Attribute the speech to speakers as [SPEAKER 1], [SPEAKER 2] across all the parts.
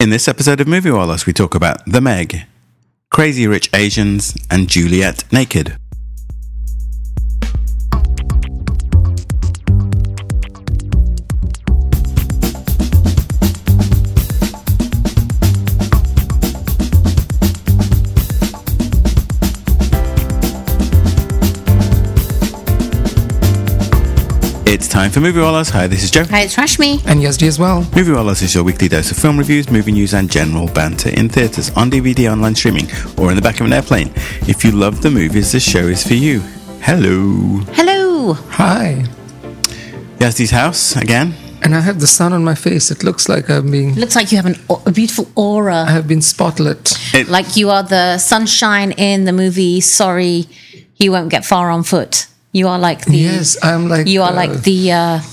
[SPEAKER 1] In this episode of Movie Wallahs, we talk about The Meg, Crazy Rich Asians, and Juliet Naked. It's time for Movie Wallahs. Hi, this is Joe.
[SPEAKER 2] Hi, it's Rashmi.
[SPEAKER 3] And Yazdi as well.
[SPEAKER 1] Movie Wallahs is your weekly dose of film reviews, movie news, and general banter in theatres, on DVD, online streaming, or in the back of an airplane. If you love the movies, this show is for you. Hello.
[SPEAKER 2] Hello.
[SPEAKER 3] Hi.
[SPEAKER 1] Yazdi's house again.
[SPEAKER 3] And I have the sun on my face. It looks like I'm being...
[SPEAKER 2] Looks like you have a beautiful aura.
[SPEAKER 3] I have been spotlit.
[SPEAKER 2] Like you are the sunshine in the movie Sorry, He Won't Get Far on Foot. You are like the...
[SPEAKER 3] Yes, I'm like...
[SPEAKER 2] You are like the...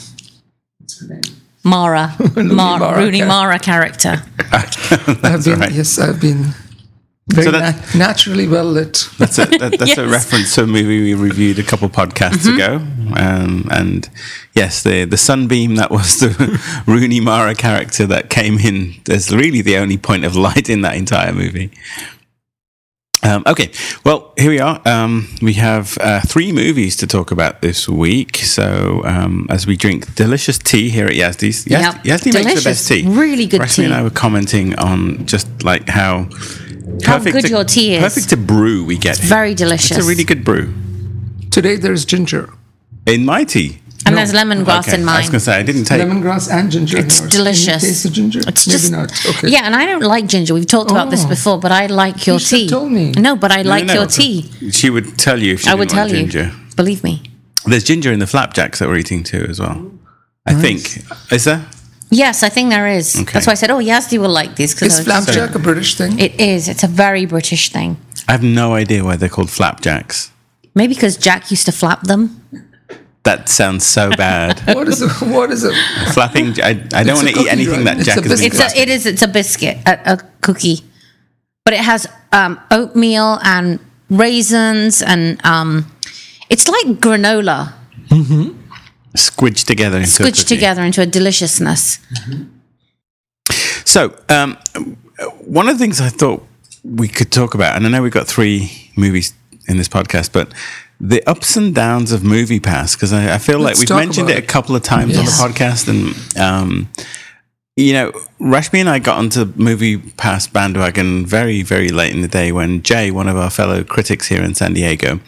[SPEAKER 2] Mara. Rooney Mara character.
[SPEAKER 3] I've been... Right. Yes, I've been... Very naturally well lit.
[SPEAKER 1] That's yes. A reference to a movie we reviewed a couple podcasts ago. And yes, the sunbeam that was the Rooney Mara character that came in as really the only point of light in that entire movie. Okay, well, here we are. We have 3 movies to talk about this week. So as we drink delicious tea here at Yazdi's. Yazdi makes the best tea.
[SPEAKER 2] Really good
[SPEAKER 1] Rashmi
[SPEAKER 2] tea.
[SPEAKER 1] and I were commenting on just like how
[SPEAKER 2] good your tea is.
[SPEAKER 1] Perfect to brew we get.
[SPEAKER 2] Very delicious.
[SPEAKER 1] It's a really good brew.
[SPEAKER 3] Today there's ginger.
[SPEAKER 1] In my tea?
[SPEAKER 2] And there's lemongrass in mine.
[SPEAKER 1] I was going to say, I didn't take...
[SPEAKER 3] Lemongrass and ginger.
[SPEAKER 2] It's delicious.
[SPEAKER 3] Can you taste the ginger?
[SPEAKER 2] It's
[SPEAKER 3] Maybe
[SPEAKER 2] just,
[SPEAKER 3] not. Okay.
[SPEAKER 2] Yeah, and I don't like ginger. We've talked about this before, but I like your tea.
[SPEAKER 3] You told me.
[SPEAKER 2] No, but I like your tea.
[SPEAKER 1] She would tell you if she didn't want ginger.
[SPEAKER 2] Believe me.
[SPEAKER 1] There's ginger in the flapjacks that we're eating too as well. I think. Is there?
[SPEAKER 2] Yes, I think there is. Okay. That's why I said, Yazdi will like this.
[SPEAKER 3] Is flapjack a British thing?
[SPEAKER 2] It is. It's a very British thing.
[SPEAKER 1] I have no idea why they're called flapjacks.
[SPEAKER 2] Maybe because Jack used to flap them.
[SPEAKER 1] That sounds so bad.
[SPEAKER 3] What is it?
[SPEAKER 1] Flapping. I don't want to eat anything that Jack has been flapping.
[SPEAKER 2] It's a biscuit, a cookie. But it has oatmeal and raisins and it's like granola.
[SPEAKER 1] Mm-hmm. Squidged together into a deliciousness.
[SPEAKER 2] Mm-hmm.
[SPEAKER 1] So, one of the things I thought we could talk about, and I know we've got 3 movies in this podcast, but the ups and downs of MoviePass, because I feel like we've mentioned it a couple of times on the podcast, and Rashmi and I got onto MoviePass bandwagon very, very late in the day when Jay, one of our fellow critics here in San Diego,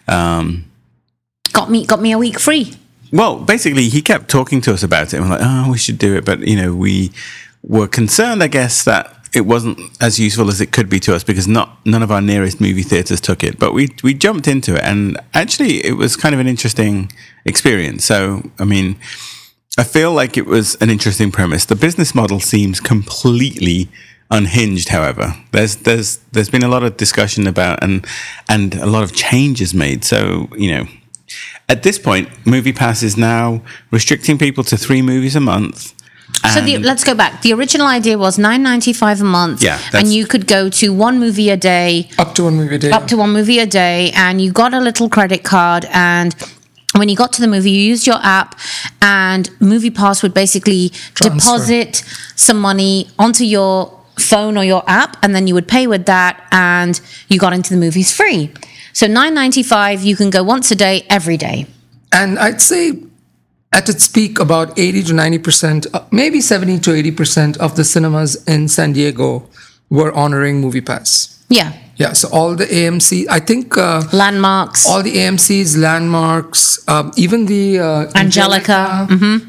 [SPEAKER 2] got me a week free.
[SPEAKER 1] Well, basically, he kept talking to us about it, and we're like, we should do it, but we were concerned, I guess, that it wasn't as useful as it could be to us because none of our nearest movie theaters took it. But we jumped into it, and actually it was kind of an interesting experience. So, I mean, I feel like it was an interesting premise. The business model seems completely unhinged, however. There's been a lot of discussion about and a lot of changes made. So, at this point, MoviePass is now restricting people to 3 movies a month.
[SPEAKER 2] So let's go back. The original idea was $9.95 a month, and you could go to 1 movie a day.
[SPEAKER 3] Up to 1 movie a day.
[SPEAKER 2] Up to 1 movie a day, and you got a little credit card, and when you got to the movie, you used your app, and MoviePass would basically deposit some money onto your phone or your app, and then you would pay with that, and you got into the movies free. So $9.95, you can go once a day, every day.
[SPEAKER 3] And I'd say at its peak, about 80 to 90%, maybe 70 to 80% of the cinemas in San Diego were honoring MoviePass.
[SPEAKER 2] Yeah.
[SPEAKER 3] Yeah, so all the AMC, I think...
[SPEAKER 2] Landmarks.
[SPEAKER 3] All the AMCs, Landmarks, even the...
[SPEAKER 2] Angelica.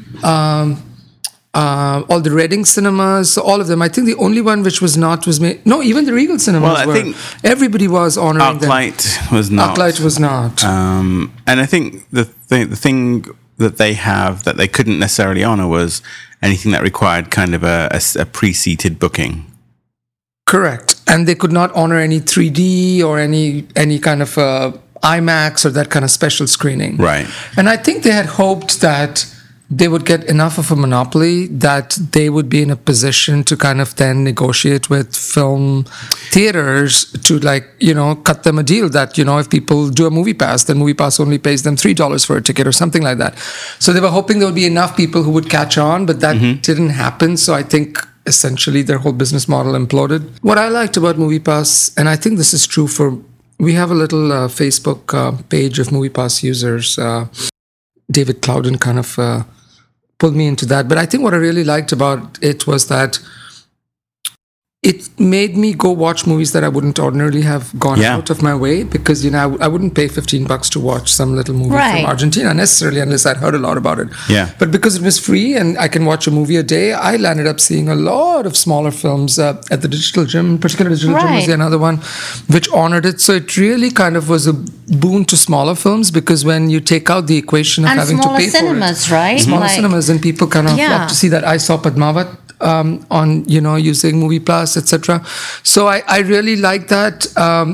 [SPEAKER 3] All the Reading cinemas, all of them. I think the only one which was not was made... No, even the Regal cinemas
[SPEAKER 1] I think
[SPEAKER 3] everybody was honoring them.
[SPEAKER 1] ArcLight was not.
[SPEAKER 3] ArcLight was not.
[SPEAKER 1] And I think the thing that they have that they couldn't necessarily honor was anything that required kind of a pre-seated booking.
[SPEAKER 3] Correct. And they could not honor any 3D or any kind of IMAX or that kind of special screening.
[SPEAKER 1] Right.
[SPEAKER 3] And I think they had hoped that they would get enough of a monopoly that they would be in a position to kind of then negotiate with film theaters to cut them a deal that, if people do a MoviePass, then MoviePass only pays them $3 for a ticket or something like that. So they were hoping there would be enough people who would catch on, but that didn't happen. So I think essentially their whole business model imploded. What I liked about MoviePass, and I think this is true for, we have a little Facebook page of MoviePass users. David Clouden kind of pulled me into that. But I think what I really liked about it was that it made me go watch movies that I wouldn't ordinarily have gone out of my way, because, I wouldn't pay $15 to watch some little movie from Argentina necessarily, unless I'd heard a lot about it.
[SPEAKER 1] Yeah.
[SPEAKER 3] But because it was free and I can watch a movie a day, I landed up seeing a lot of smaller films at the Digital Gym. Particularly Digital Gym was another one which honored it. So it really kind of was a boon to smaller films, because when you take out the equation of having to pay
[SPEAKER 2] cinemas,
[SPEAKER 3] for it,
[SPEAKER 2] right?
[SPEAKER 3] smaller cinemas, and people kind of love to see that. I saw Padmavat on using MoviePass, etc. So I really like that.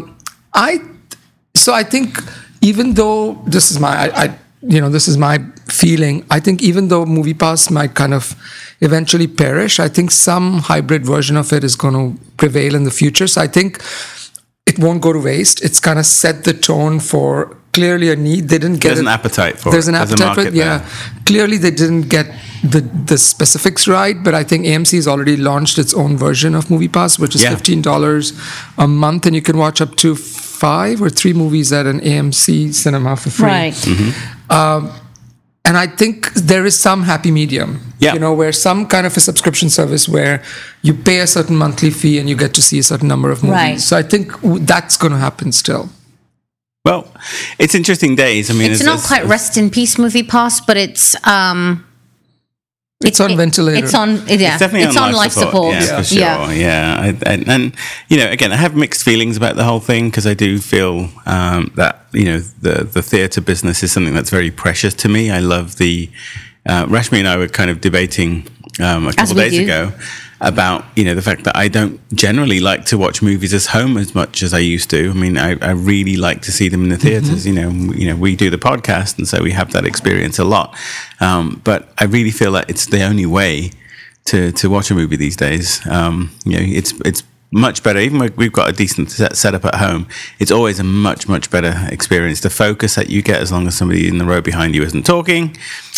[SPEAKER 3] I think even though this is my feeling, I think even though MoviePass might kind of eventually perish, I think some hybrid version of it is going to prevail in the future. So I think it won't go to waste. It's kind of set the tone for clearly a need. They didn't get
[SPEAKER 1] There's an appetite for it.
[SPEAKER 3] There's an appetite for it. Yeah. Clearly they didn't get the specifics right, but I think AMC has already launched its own version of MoviePass, which is $15 a month, and you can watch up to 5 or 3 movies at an AMC cinema for free.
[SPEAKER 2] Right.
[SPEAKER 3] And I think there is some happy medium, where some kind of a subscription service where you pay a certain monthly fee and you get to see a certain number of movies.
[SPEAKER 2] Right.
[SPEAKER 3] So I think that's going to happen still.
[SPEAKER 1] Well, it's interesting days. I mean,
[SPEAKER 2] it's not quite rest in peace MoviePass, but it's
[SPEAKER 3] on ventilator.
[SPEAKER 2] It's definitely on life support.
[SPEAKER 1] Yeah, for sure. Yeah. And again, I have mixed feelings about the whole thing, because I do feel that the theatre business is something that's very precious to me. I love the Rashmi and I were kind of debating a couple of days ago about the fact that I don't generally like to watch movies at home as much as I used to. I mean, I really like to see them in the theaters. We do the podcast, and so we have that experience a lot. But I really feel that it's the only way to watch a movie these days. It's much better. Even when we've got a decent setup at home, it's always a much, much better experience. The focus that you get, as long as somebody in the row behind you isn't talking,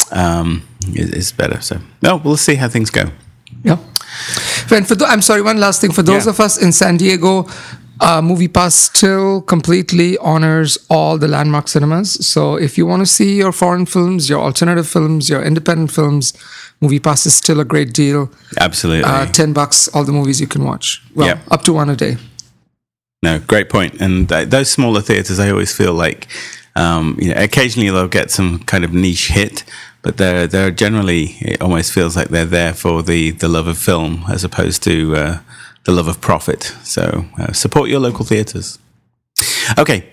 [SPEAKER 1] is better. So, we'll see how things go.
[SPEAKER 3] Yeah. And I'm sorry, one last thing. For those of us in San Diego, MoviePass still completely honors all the landmark cinemas. So if you want to see your foreign films, your alternative films, your independent films, MoviePass is still a great deal.
[SPEAKER 1] Absolutely.
[SPEAKER 3] $10, all the movies you can watch. Well, up to one a day.
[SPEAKER 1] No, great point. And those smaller theaters, I always feel like, occasionally they'll get some kind of niche hit, but they're generally, it almost feels like they're there for the love of film as opposed to the love of profit. So support your local theaters. Okay,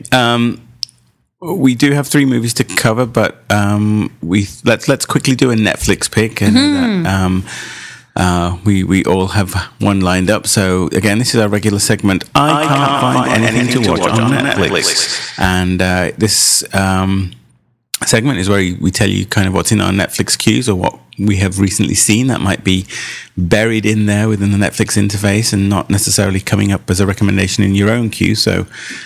[SPEAKER 1] we do have 3 movies to cover, but let's quickly do a Netflix pick, and we all have one lined up. So again, this is our regular segment. I can't find anything to watch on Netflix, and this segment is where we tell you kind of what's in our Netflix queues, or what we have recently seen that might be buried in there within the Netflix interface and not necessarily coming up as a recommendation in your own queue. So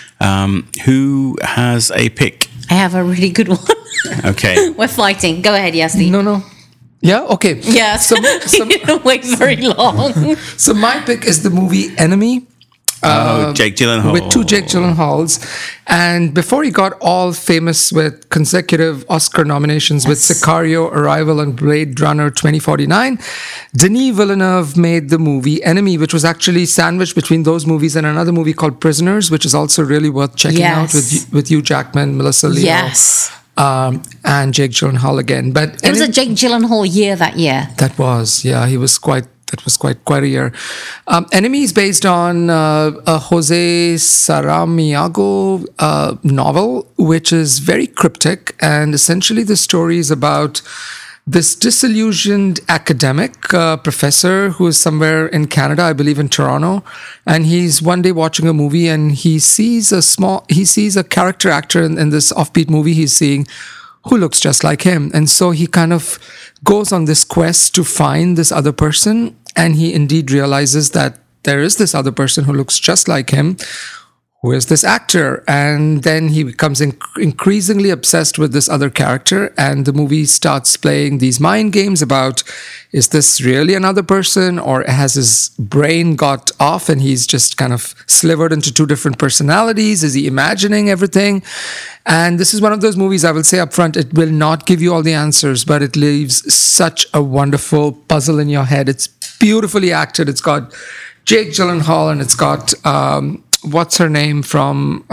[SPEAKER 1] who has a pick?
[SPEAKER 2] I have a really good one.
[SPEAKER 1] Okay.
[SPEAKER 2] We're fighting. Go ahead, Yasti.
[SPEAKER 3] No. Yeah, okay.
[SPEAKER 2] Yeah, so you didn't wait very long.
[SPEAKER 3] So my pick is the movie Enemy.
[SPEAKER 1] Jake Gyllenhaal.
[SPEAKER 3] With 2 Jake Gyllenhaals. And before he got all famous with consecutive Oscar nominations with Sicario, Arrival, and Blade Runner 2049, Denis Villeneuve made the movie Enemy, which was actually sandwiched between those movies and another movie called Prisoners, which is also really worth checking out with Hugh Jackman, Melissa Leo.
[SPEAKER 2] Yes.
[SPEAKER 3] And Jake Gyllenhaal again. But
[SPEAKER 2] it was a Jake Gyllenhaal year that year.
[SPEAKER 3] That was quite a year. Enemy is based on a Jose Saramago novel, which is very cryptic, and essentially the story is about this disillusioned academic professor who is somewhere in Canada, I believe in Toronto, and he's one day watching a movie and he sees a character actor in this offbeat movie he's seeing who looks just like him. And so he kind of goes on this quest to find this other person, and he indeed realizes that there is this other person who looks just like him, who is this actor? And then he becomes increasingly obsessed with this other character, and the movie starts playing these mind games about, is this really another person, or has his brain got off and he's just kind of slivered into two different personalities? Is he imagining everything? And this is one of those movies, I will say up front, it will not give you all the answers, but it leaves such a wonderful puzzle in your head. It's beautifully acted. It's got Jake Gyllenhaal, and it's got what's her name from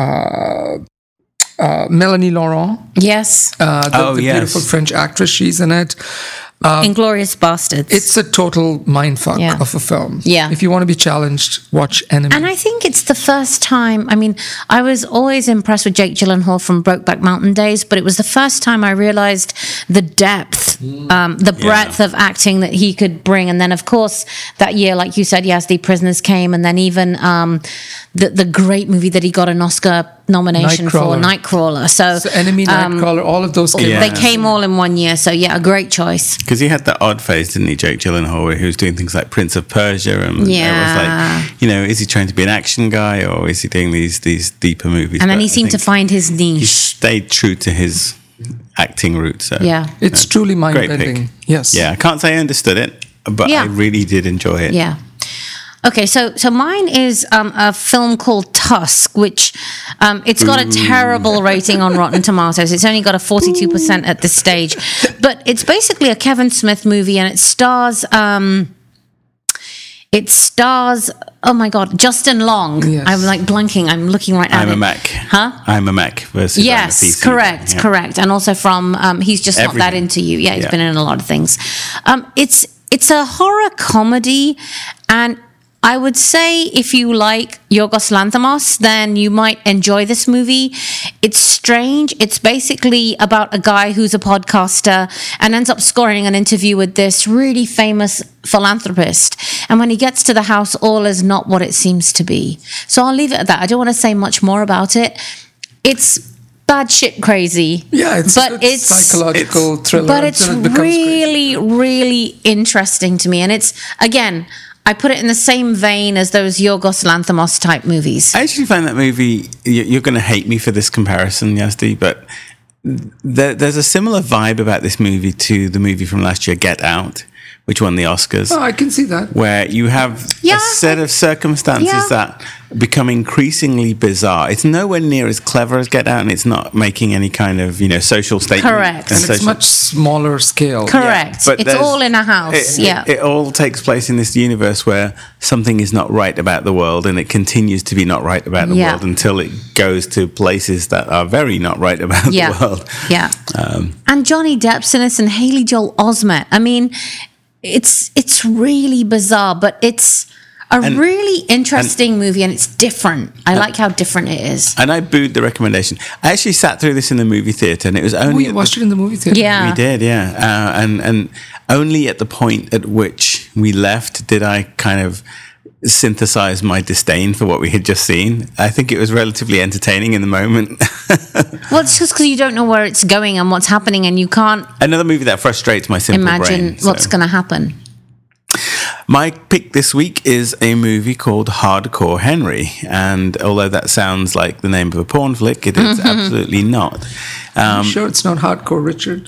[SPEAKER 3] Melanie Laurent?
[SPEAKER 2] Yes.
[SPEAKER 3] The beautiful French actress. She's in it.
[SPEAKER 2] Inglourious Bastards.
[SPEAKER 3] It's a total mindfuck of a film.
[SPEAKER 2] Yeah.
[SPEAKER 3] If you want to be challenged, watch Enemy.
[SPEAKER 2] And I think it's the first time, I mean, I was always impressed with Jake Gyllenhaal from Brokeback Mountain days, but it was the first time I realized the depth, the breadth of acting that he could bring. And then, of course, that year, like you said, Yazdi, Prisoners came, and then even the great movie that he got an Oscar nomination for, Nightcrawler. So
[SPEAKER 3] Enemy, Nightcrawler, all of those came.
[SPEAKER 2] They came all in one year. So yeah, a great choice.
[SPEAKER 1] Because he had that odd phase, didn't he, Jake Gyllenhaal, where he was doing things like Prince of Persia, and it was like, is he trying to be an action guy, or is he doing these deeper movies?
[SPEAKER 2] And then he seemed to find his niche.
[SPEAKER 1] He stayed true to his acting roots. So
[SPEAKER 3] it's truly mind-bending. Yes.
[SPEAKER 1] Yeah, I can't say I understood it, but I really did enjoy it.
[SPEAKER 2] Yeah. Okay, so mine is a film called Tusk, which it's got a terrible rating on Rotten Tomatoes. It's only got a 42% at this stage, but it's basically a Kevin Smith movie, and it stars. Oh my God, Justin Long.
[SPEAKER 3] Yes.
[SPEAKER 2] I'm like blanking. I'm looking right at
[SPEAKER 1] I'm
[SPEAKER 2] it.
[SPEAKER 1] a Mac.
[SPEAKER 2] Huh?
[SPEAKER 1] I'm a Mac versus
[SPEAKER 2] yes,
[SPEAKER 1] I'm a PC.
[SPEAKER 2] correct. And also from He's Just
[SPEAKER 1] Everything.
[SPEAKER 2] Not That Into You. Yeah, he's been in a lot of things. It's a horror comedy, and I would say if you like Yorgos Lanthimos, then you might enjoy this movie. It's strange. It's basically about a guy who's a podcaster and ends up scoring an interview with this really famous philanthropist. And when he gets to the house, all is not what it seems to be. So I'll leave it at that. I don't want to say much more about it. It's bad shit crazy.
[SPEAKER 3] Yeah, it's psychological thriller.
[SPEAKER 2] But it's really, really interesting to me. And it's, again, I put it in the same vein as those Yorgos Lanthimos type movies.
[SPEAKER 1] I actually find that movie, you're going to hate me for this comparison, Yazdi, but there's a similar vibe about this movie to the movie from last year, Get Out, which won the Oscars.
[SPEAKER 3] Oh, I can see that.
[SPEAKER 1] Where you have a set of circumstances that become increasingly bizarre. It's nowhere near as clever as Get Out, and it's not making any kind of, social statement.
[SPEAKER 2] Correct.
[SPEAKER 3] And it's much smaller scale.
[SPEAKER 2] Correct.
[SPEAKER 1] Yeah, but
[SPEAKER 2] it's all in a house.
[SPEAKER 1] It all takes place in this universe where something is not right about the world, and it continues to be not right about the world until it goes to places that are very not right about the world.
[SPEAKER 2] Yeah. And Johnny Depp's in this, and Haley Joel Osment. I mean, it's really bizarre, but it's a really interesting movie, and it's different. I like how different it is.
[SPEAKER 1] And I booed the recommendation. I actually sat through this in the movie theater, and it was only
[SPEAKER 3] we watched it in the movie theater.
[SPEAKER 2] Yeah,
[SPEAKER 1] we did. Yeah, and only at the point at which we left did I kind of synthesize my disdain for what we had just seen. I think it was relatively entertaining in the moment.
[SPEAKER 2] Well, it's just because you don't know where it's going and what's happening, and you can't.
[SPEAKER 1] Another movie that frustrates my simple
[SPEAKER 2] imagine
[SPEAKER 1] brain.
[SPEAKER 2] what's going to happen.
[SPEAKER 1] My pick this week is a movie called Hardcore Henry, and although that sounds like the name of a porn flick, it is absolutely not.
[SPEAKER 3] I'm sure it's not Hardcore Richard.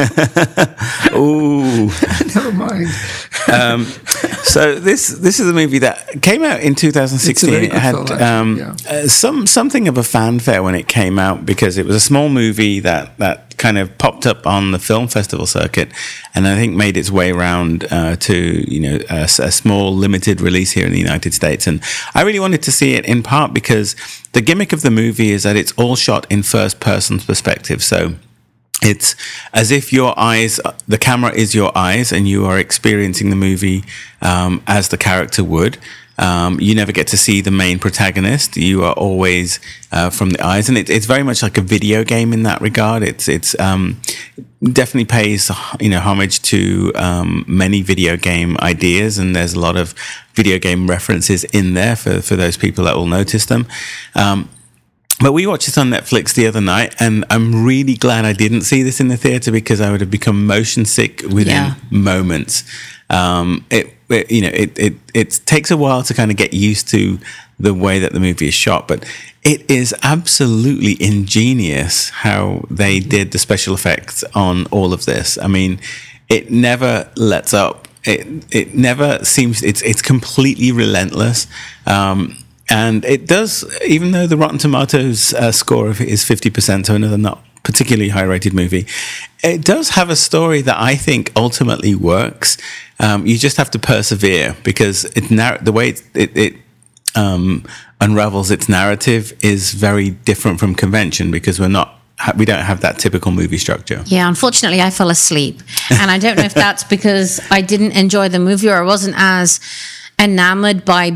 [SPEAKER 1] Ooh,
[SPEAKER 3] never mind.
[SPEAKER 1] So this is a movie that came out in 2016. It had something of a fanfare when it came out because it was a small movie that kind of popped up on the film festival circuit, and I think made its way around to a small limited release here in the United States. And I really wanted to see it in part because the gimmick of the movie is that it's all shot in first person perspective. So it's as if the camera is your eyes, and you are experiencing the movie as the character would. You never get to see the main protagonist. You are always from the eyes, and it's very much like a video game in that regard. It's definitely pays homage to many video game ideas, and there's a lot of video game references in there for those people that will notice them. But we watched this on Netflix the other night, and I'm really glad I didn't see this in the theater because I would have become motion sick within moments. It takes a while to kind of get used to the way that the movie is shot, but it is absolutely ingenious how they did the special effects on all of this. I mean, it never lets up. It never seems, it's completely relentless. And it does, even though the Rotten Tomatoes score is 50%, so another not particularly high-rated movie, it does have a story that I think ultimately works. You just have to persevere, because the way it unravels its narrative is very different from convention, because we don't have that typical movie structure.
[SPEAKER 2] Yeah, unfortunately, I fell asleep, and I don't know if that's because I didn't enjoy the movie, or I wasn't as enamored by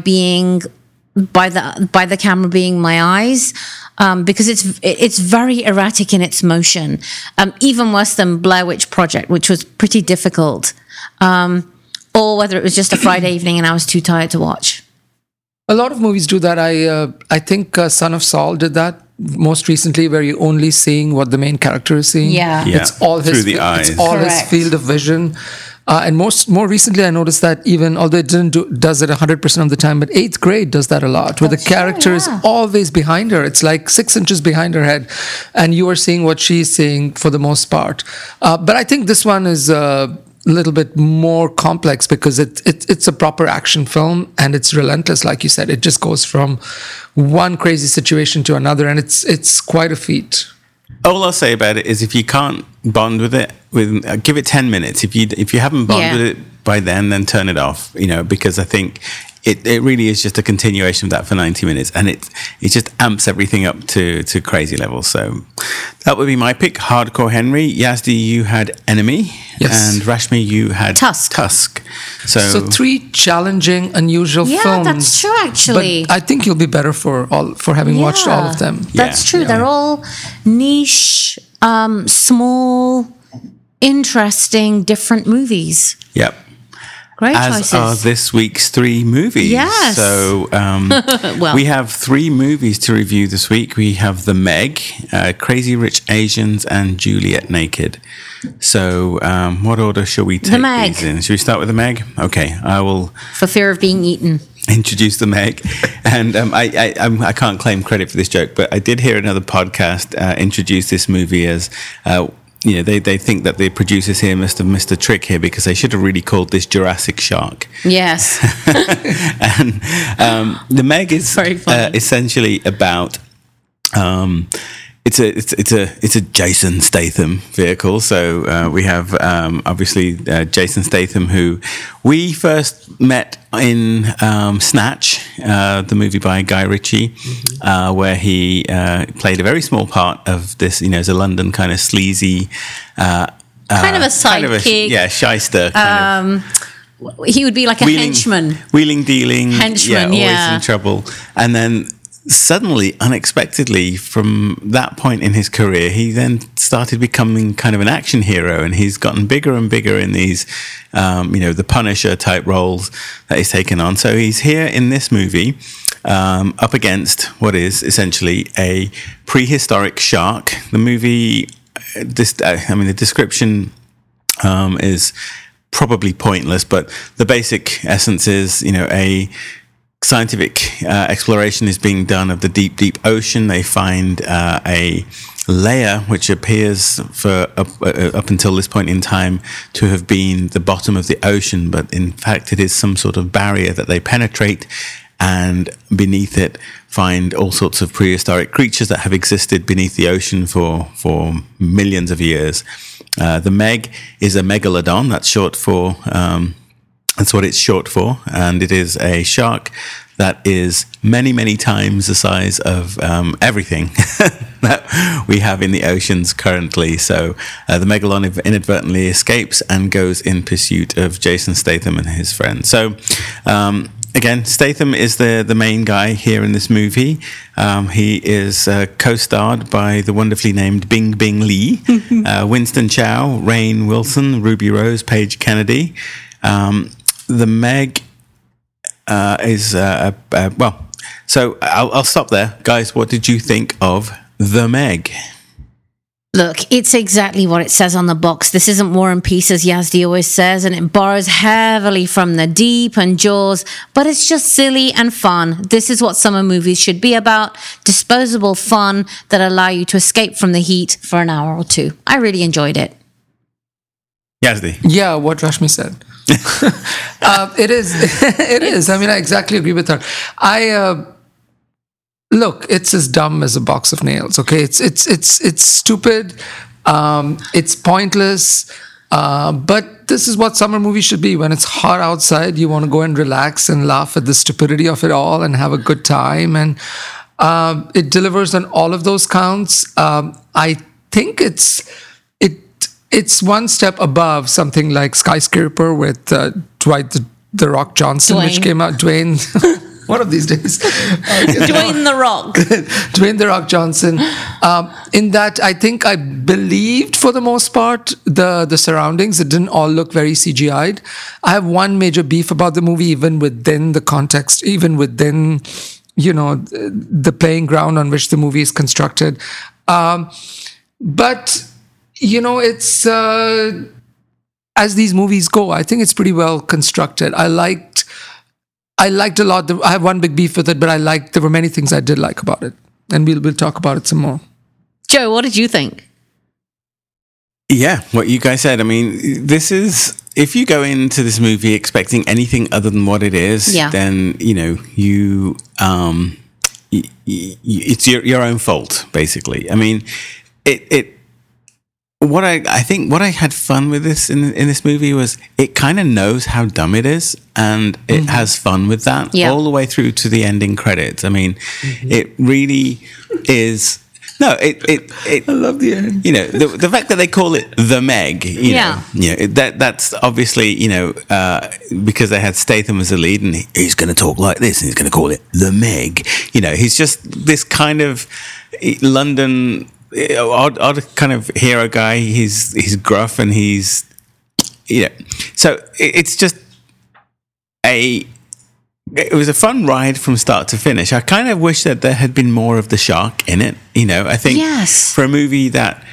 [SPEAKER 2] the camera being my eyes, because it's very erratic in its motion, even worse than Blair Witch Project, which was pretty difficult, or whether it was just a Friday evening and I was too tired to watch.
[SPEAKER 3] A lot of movies do that. I think Son of Saul did that most recently, where you're only seeing what the main character is seeing.
[SPEAKER 2] Yeah.
[SPEAKER 3] It's all
[SPEAKER 1] through the eyes.
[SPEAKER 3] It's all his field of vision. And more recently, I noticed that even, although it does it 100% of the time, but Eighth Grade does that a lot, where the character is always behind her. It's like 6 inches behind her head, and you are seeing what she's seeing for the most part. But I think this one is a little bit more complex, because it's a proper action film, and it's relentless, like you said. It just goes from one crazy situation to another, and it's quite a feat.
[SPEAKER 1] All I'll say about it is, if you can't bond with it, give it 10 minutes. If you haven't bonded with it by then turn it off. Because I think it really is just a continuation of that for 90 minutes, and it just amps everything up to crazy levels. So that would be my pick. Hardcore Henry. Yazdi, you had Enemy.
[SPEAKER 3] Yes.
[SPEAKER 1] And Rashmi, you had
[SPEAKER 2] Tusk.
[SPEAKER 1] So
[SPEAKER 3] 3 challenging, unusual films.
[SPEAKER 2] Yeah, that's true, actually.
[SPEAKER 3] But I think you'll be better for having watched all of them.
[SPEAKER 2] That's true.
[SPEAKER 3] Yeah.
[SPEAKER 2] They're all niche, small, interesting, different movies.
[SPEAKER 1] Yep.
[SPEAKER 2] Great
[SPEAKER 1] As
[SPEAKER 2] choices.
[SPEAKER 1] are this week's 3 movies.
[SPEAKER 2] Yes.
[SPEAKER 1] So
[SPEAKER 2] Well.
[SPEAKER 1] we have 3 movies to review this week. We have The Meg, Crazy Rich Asians, and Juliet Naked. So what order shall we take
[SPEAKER 2] Meg.
[SPEAKER 1] these in? Should we start with The Meg? Okay, I will
[SPEAKER 2] For fear of being eaten.
[SPEAKER 1] introduce The Meg. And I can't claim credit for this joke, but I did hear another podcast introduce this movie as... they think that the producers here must have missed a trick here, because they should have really called this Jurassic Shark.
[SPEAKER 2] Yes.
[SPEAKER 1] And The Meg is
[SPEAKER 2] Very funny.
[SPEAKER 1] essentially about it's a Jason Statham vehicle. So we have obviously Jason Statham, who we first met in Snatch, the movie by Guy Ritchie, where he played a very small part of this, as a London kind of sleazy,
[SPEAKER 2] kind of a sidekick.
[SPEAKER 1] shyster. Kind of
[SPEAKER 2] He would be like a henchman.
[SPEAKER 1] Wheeling, dealing.
[SPEAKER 2] Henchman,
[SPEAKER 1] always in trouble. And then suddenly, unexpectedly, from that point in his career, he then started becoming kind of an action hero, and he's gotten bigger and bigger in these, the Punisher type roles that he's taken on. So he's here in this movie, up against what is essentially a prehistoric shark. The movie, the description is probably pointless, but the basic essence is, a scientific exploration is being done of the deep, deep ocean. They find a layer which appears for up until this point in time to have been the bottom of the ocean, but in fact it is some sort of barrier that they penetrate, and beneath it find all sorts of prehistoric creatures that have existed beneath the ocean for millions of years. The Meg is a megalodon. That's short for... That's what it's short for, and it is a shark that is many, many times the size of everything that we have in the oceans currently. So the megalodon inadvertently escapes and goes in pursuit of Jason Statham and his friends. So again, Statham is the main guy here in this movie. He is co-starred by the wonderfully named Bing Bing Lee, Winston Chow, Rainn Wilson, Ruby Rose, Paige Kennedy. The Meg is so I'll stop there, guys. What did you think of The Meg?
[SPEAKER 2] Look, it's exactly what it says on the box. This isn't War and Peace, as Yazdi always says, and it borrows heavily from The Deep and Jaws, but it's just silly and fun. This is what summer movies should be about: disposable fun that allow you to escape from the heat for an hour or two. I really enjoyed it.
[SPEAKER 1] Yazdi.
[SPEAKER 3] Yeah, what Rashmi said. It is. It is. I mean, I exactly agree with her. Look, it's as dumb as a box of nails. Okay, it's stupid. It's pointless. But this is what summer movies should be. When it's hot outside, you want to go and relax and laugh at the stupidity of it all and have a good time. And it delivers on all of those counts. I think it's one step above something like Skyscraper with Dwight the Rock Johnson, which came out. Dwayne. One of these days.
[SPEAKER 2] Dwayne The Rock.
[SPEAKER 3] Dwayne The Rock Johnson. In that, I think I believed for the most part the surroundings. It didn't all look very CGI'd. I have one major beef about the movie, even within the context, even within, the playing ground on which the movie is constructed. But, it's, as these movies go, I think it's pretty well constructed. I liked a lot. I have one big beef with it, but there were many things I did like about it. And we'll talk about it some more.
[SPEAKER 2] Joe, what did you think?
[SPEAKER 1] Yeah, what you guys said. I mean, this is, if you go into this movie expecting anything other than what it is, then, it's your own fault, basically. I mean, what I think what I had fun with this in this movie was it kind of knows how dumb it is, and it has fun with that all the way through to the ending credits. I mean, it really is. No, it
[SPEAKER 3] I love the end.
[SPEAKER 1] The fact that they call it the Meg. That's obviously because they had Statham as the lead, and he's going to talk like this, and he's going to call it the Meg. He's just this kind of London. Odd kind of hero guy. He's gruff, and he's so it's just it was a fun ride from start to finish. I kind of wish that there had been more of the shark in it. I think for a movie that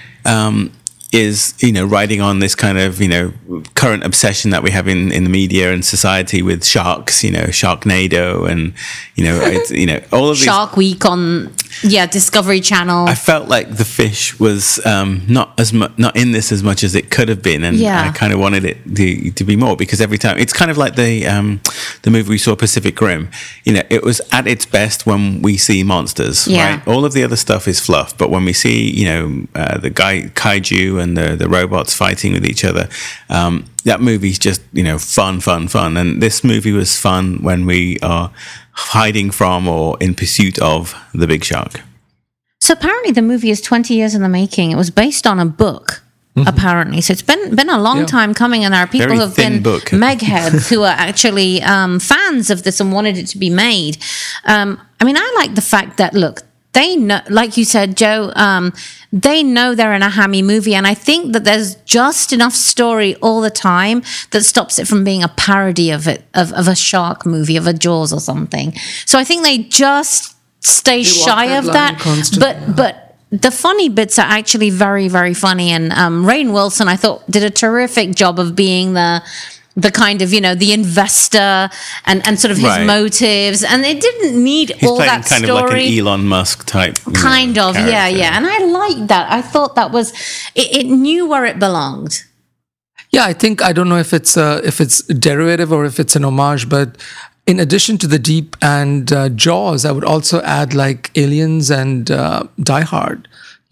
[SPEAKER 1] is riding on this kind of current obsession that we have in the media and society with sharks, Sharknado, and all of these.
[SPEAKER 2] Shark Week on Discovery Channel.
[SPEAKER 1] I felt like The Fish was not in this as much as it could have been, and I kind of wanted it to be more, because every time it's kind of like the movie we saw, Pacific Rim. It was at its best when we see monsters, right? All of the other stuff is fluff, but when we see the kaiju and the robots fighting with each other, that movie's just fun. And this movie was fun when we are hiding from or in pursuit of the big shark.
[SPEAKER 2] So apparently the movie is 20 years in the making. It was based on a book, apparently. So it's been a long time coming, and there are people who have been megheads who are actually fans of this and wanted it to be made. I mean, I like the fact that, look, they know, like you said, Joe, they know they're in a hammy movie, and I think that there's just enough story all the time that stops it from being a parody of a shark movie, of a Jaws or something. So I think they just stay shy of that. But the funny bits are actually very, very funny, and Rainn Wilson, I thought, did a terrific job of being the kind of, the investor and sort of his motives. And it didn't need all that story. He's playing kind of like an Elon Musk type. Kind of, character. Yeah. And I liked that. I thought that was, it knew where it belonged.
[SPEAKER 3] Yeah, I don't know if it's derivative or if it's an homage, but in addition to The Deep and Jaws, I would also add like Aliens and Die Hard.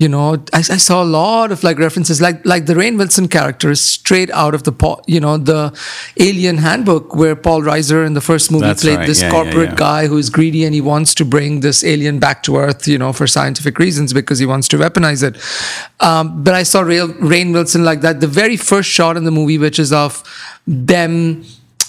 [SPEAKER 3] I saw a lot of references, like the Rainn Wilson character is straight out of the Alien Handbook, where Paul Reiser in the first movie played this corporate guy who is greedy, and he wants to bring this alien back to Earth, for scientific reasons, because he wants to weaponize it. But I saw Rainn Wilson like that. The very first shot in the movie, which is of them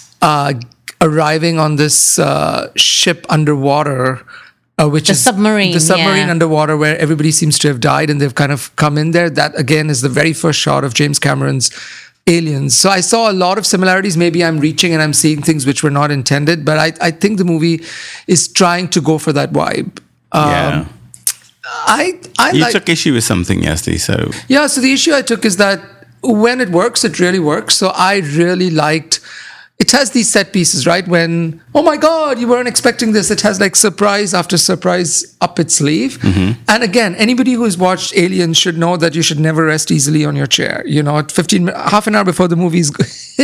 [SPEAKER 3] arriving on this ship underwater. Which is
[SPEAKER 2] submarine.
[SPEAKER 3] The submarine underwater, where everybody seems to have died and they've kind of come in there. That, again, is the very first shot of James Cameron's Aliens. So I saw a lot of similarities. Maybe I'm reaching and I'm seeing things which were not intended, but I think the movie is trying to go for that vibe.
[SPEAKER 1] You took issue with something yesterday, so
[SPEAKER 3] yeah. So the issue I took is that when it works, it really works. So I really liked. It has these set pieces, right? When, oh my God, you weren't expecting this. It has like surprise after surprise up its sleeve.
[SPEAKER 1] Mm-hmm.
[SPEAKER 3] And again, anybody who has watched Alien should know that you should never rest easily on your chair. You know, at half an hour before the movie's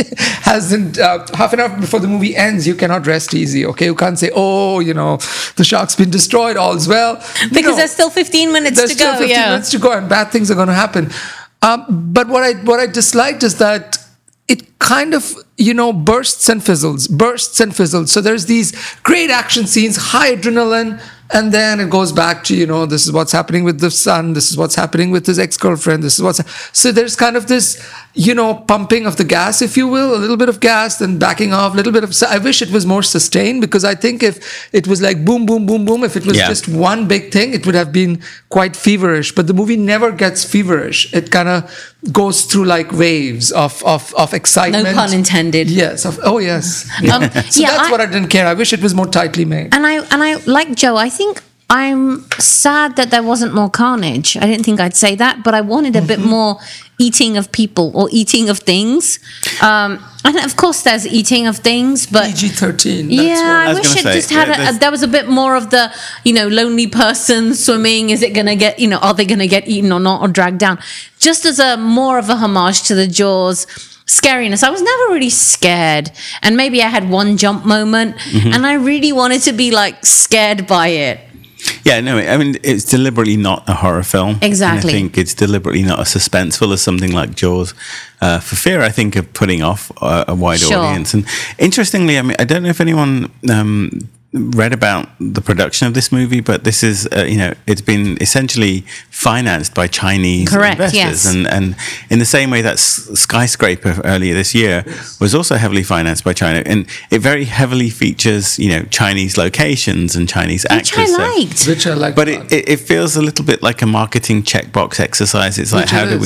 [SPEAKER 3] half an hour before the movie ends, you cannot rest easy. Okay, you can't say, oh, you know, the shark's been destroyed, all's well.
[SPEAKER 2] Because there's still 15 minutes to go.
[SPEAKER 3] 15 minutes to go, and bad things are going to happen. But what I disliked is that it kind of, you know, bursts and fizzles. So there's these great action scenes, high adrenaline, and then it goes back to, you know, this is what's happening with the son, this is what's happening with his ex-girlfriend, this is what's... So there's kind of this, you know, pumping of the gas, if you will, a little bit of gas, then backing off, a little bit of... So I wish it was more sustained, because I think if it was like boom, boom, boom, boom, if it was just one big thing, it would have been quite feverish. But the movie never gets feverish. It kind of goes through like waves of excitement.
[SPEAKER 2] No pun intended.
[SPEAKER 3] Yes. Oh, yes. So that's what I didn't care. I wish it was more tightly made.
[SPEAKER 2] And I like Joe, I think I'm sad that there wasn't more carnage. I didn't think I'd say that, but I wanted a bit more eating of people or eating of things. And of course there's eating of things, but
[SPEAKER 3] PG-13.
[SPEAKER 2] Yeah, I wish it just had there was a bit more of the, you know, lonely person swimming. Is it going to get, you know, are they going to get eaten or not, or dragged down? Just as a more of a homage to the Jaws scariness. I was never really scared, and maybe I had one jump moment, and I really wanted to be like scared by it.
[SPEAKER 1] Yeah, no, I mean, it's deliberately not a horror film.
[SPEAKER 2] Exactly.
[SPEAKER 1] And I think it's deliberately not as suspenseful as something like Jaws, for fear, I think, of putting off a wider audience. And interestingly, I mean, I don't know if anyone read about the production of this movie, but this is, you know, it's been essentially financed by Chinese investors.
[SPEAKER 2] Yes.
[SPEAKER 1] And in the same way that Skyscraper earlier this year was also heavily financed by China. And it very heavily features, you know, Chinese locations and Chinese actors.
[SPEAKER 3] Which I liked.
[SPEAKER 1] But it feels a little bit like a marketing checkbox exercise. It's like, how do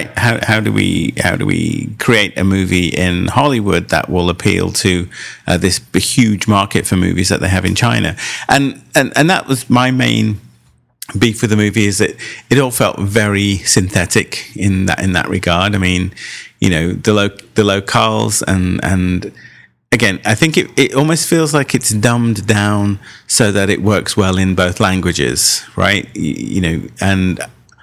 [SPEAKER 1] we create a movie in Hollywood that will appeal to this huge market for movies that they have in China, and that was my main beef with the movie, is that it all felt very synthetic in that regard. I mean, you know, the locales and again, I think it almost feels like it's dumbed down so that it works well in both languages, right? You know, and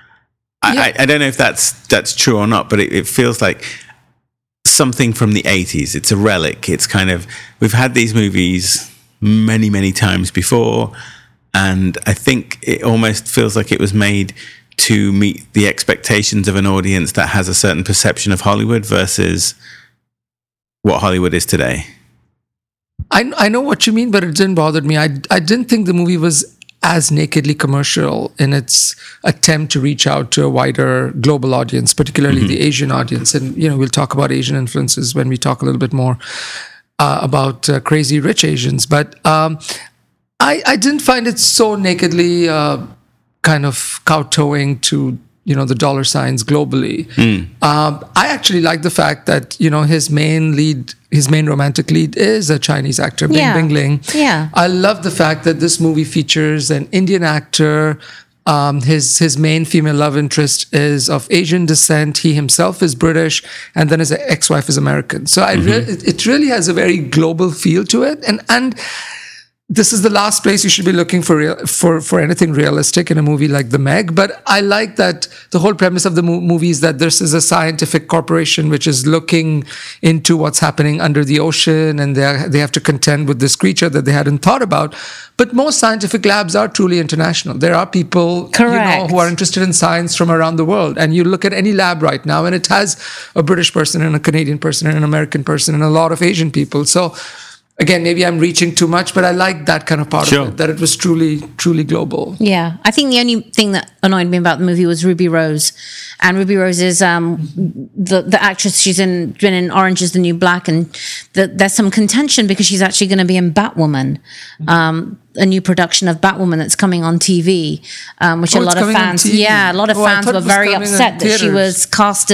[SPEAKER 1] I don't know if that's true or not, but it feels like something from the 80s. It's a relic. It's kind of, we've had these movies many, many times before, and I think it almost feels like it was made to meet the expectations of an audience that has a certain perception of Hollywood versus what Hollywood is today.
[SPEAKER 3] I know what you mean, but it didn't bother me. I didn't think the movie was as nakedly commercial in its attempt to reach out to a wider global audience, particularly the Asian audience. And, you know, we'll talk about Asian influences when we talk a little bit more about Crazy Rich Asians. But I didn't find it so nakedly kind of kowtowing to, you know, the dollar signs globally. I actually like the fact that, you know, his main romantic lead is a Chinese actor, Bing Bing Ling.
[SPEAKER 2] Yeah.
[SPEAKER 3] I love the fact that this movie features an Indian actor. His main female love interest is of Asian descent. He himself is British, and then his ex-wife is American. So it really has a very global feel to it, and this is the last place you should be looking for anything realistic in a movie like The Meg. But I like that the whole premise of the movie is that this is a scientific corporation which is looking into what's happening under the ocean, and they have to contend with this creature that they hadn't thought about. But most scientific labs are truly international. There are people, you know, who are interested in science from around the world. And you look at any lab right now, and it has a British person and a Canadian person and an American person and a lot of Asian people. So again, maybe I'm reaching too much, but I like that kind of part of it, that it was truly, truly global.
[SPEAKER 2] Yeah. I think the only thing that annoyed me about the movie was Ruby Rose. And Ruby Rose is the actress. She's been in Orange is the New Black, and there's some contention because she's actually going to be in Batwoman, a new production of Batwoman that's coming on TV, which a lot of fans, fans were very upset that she was cast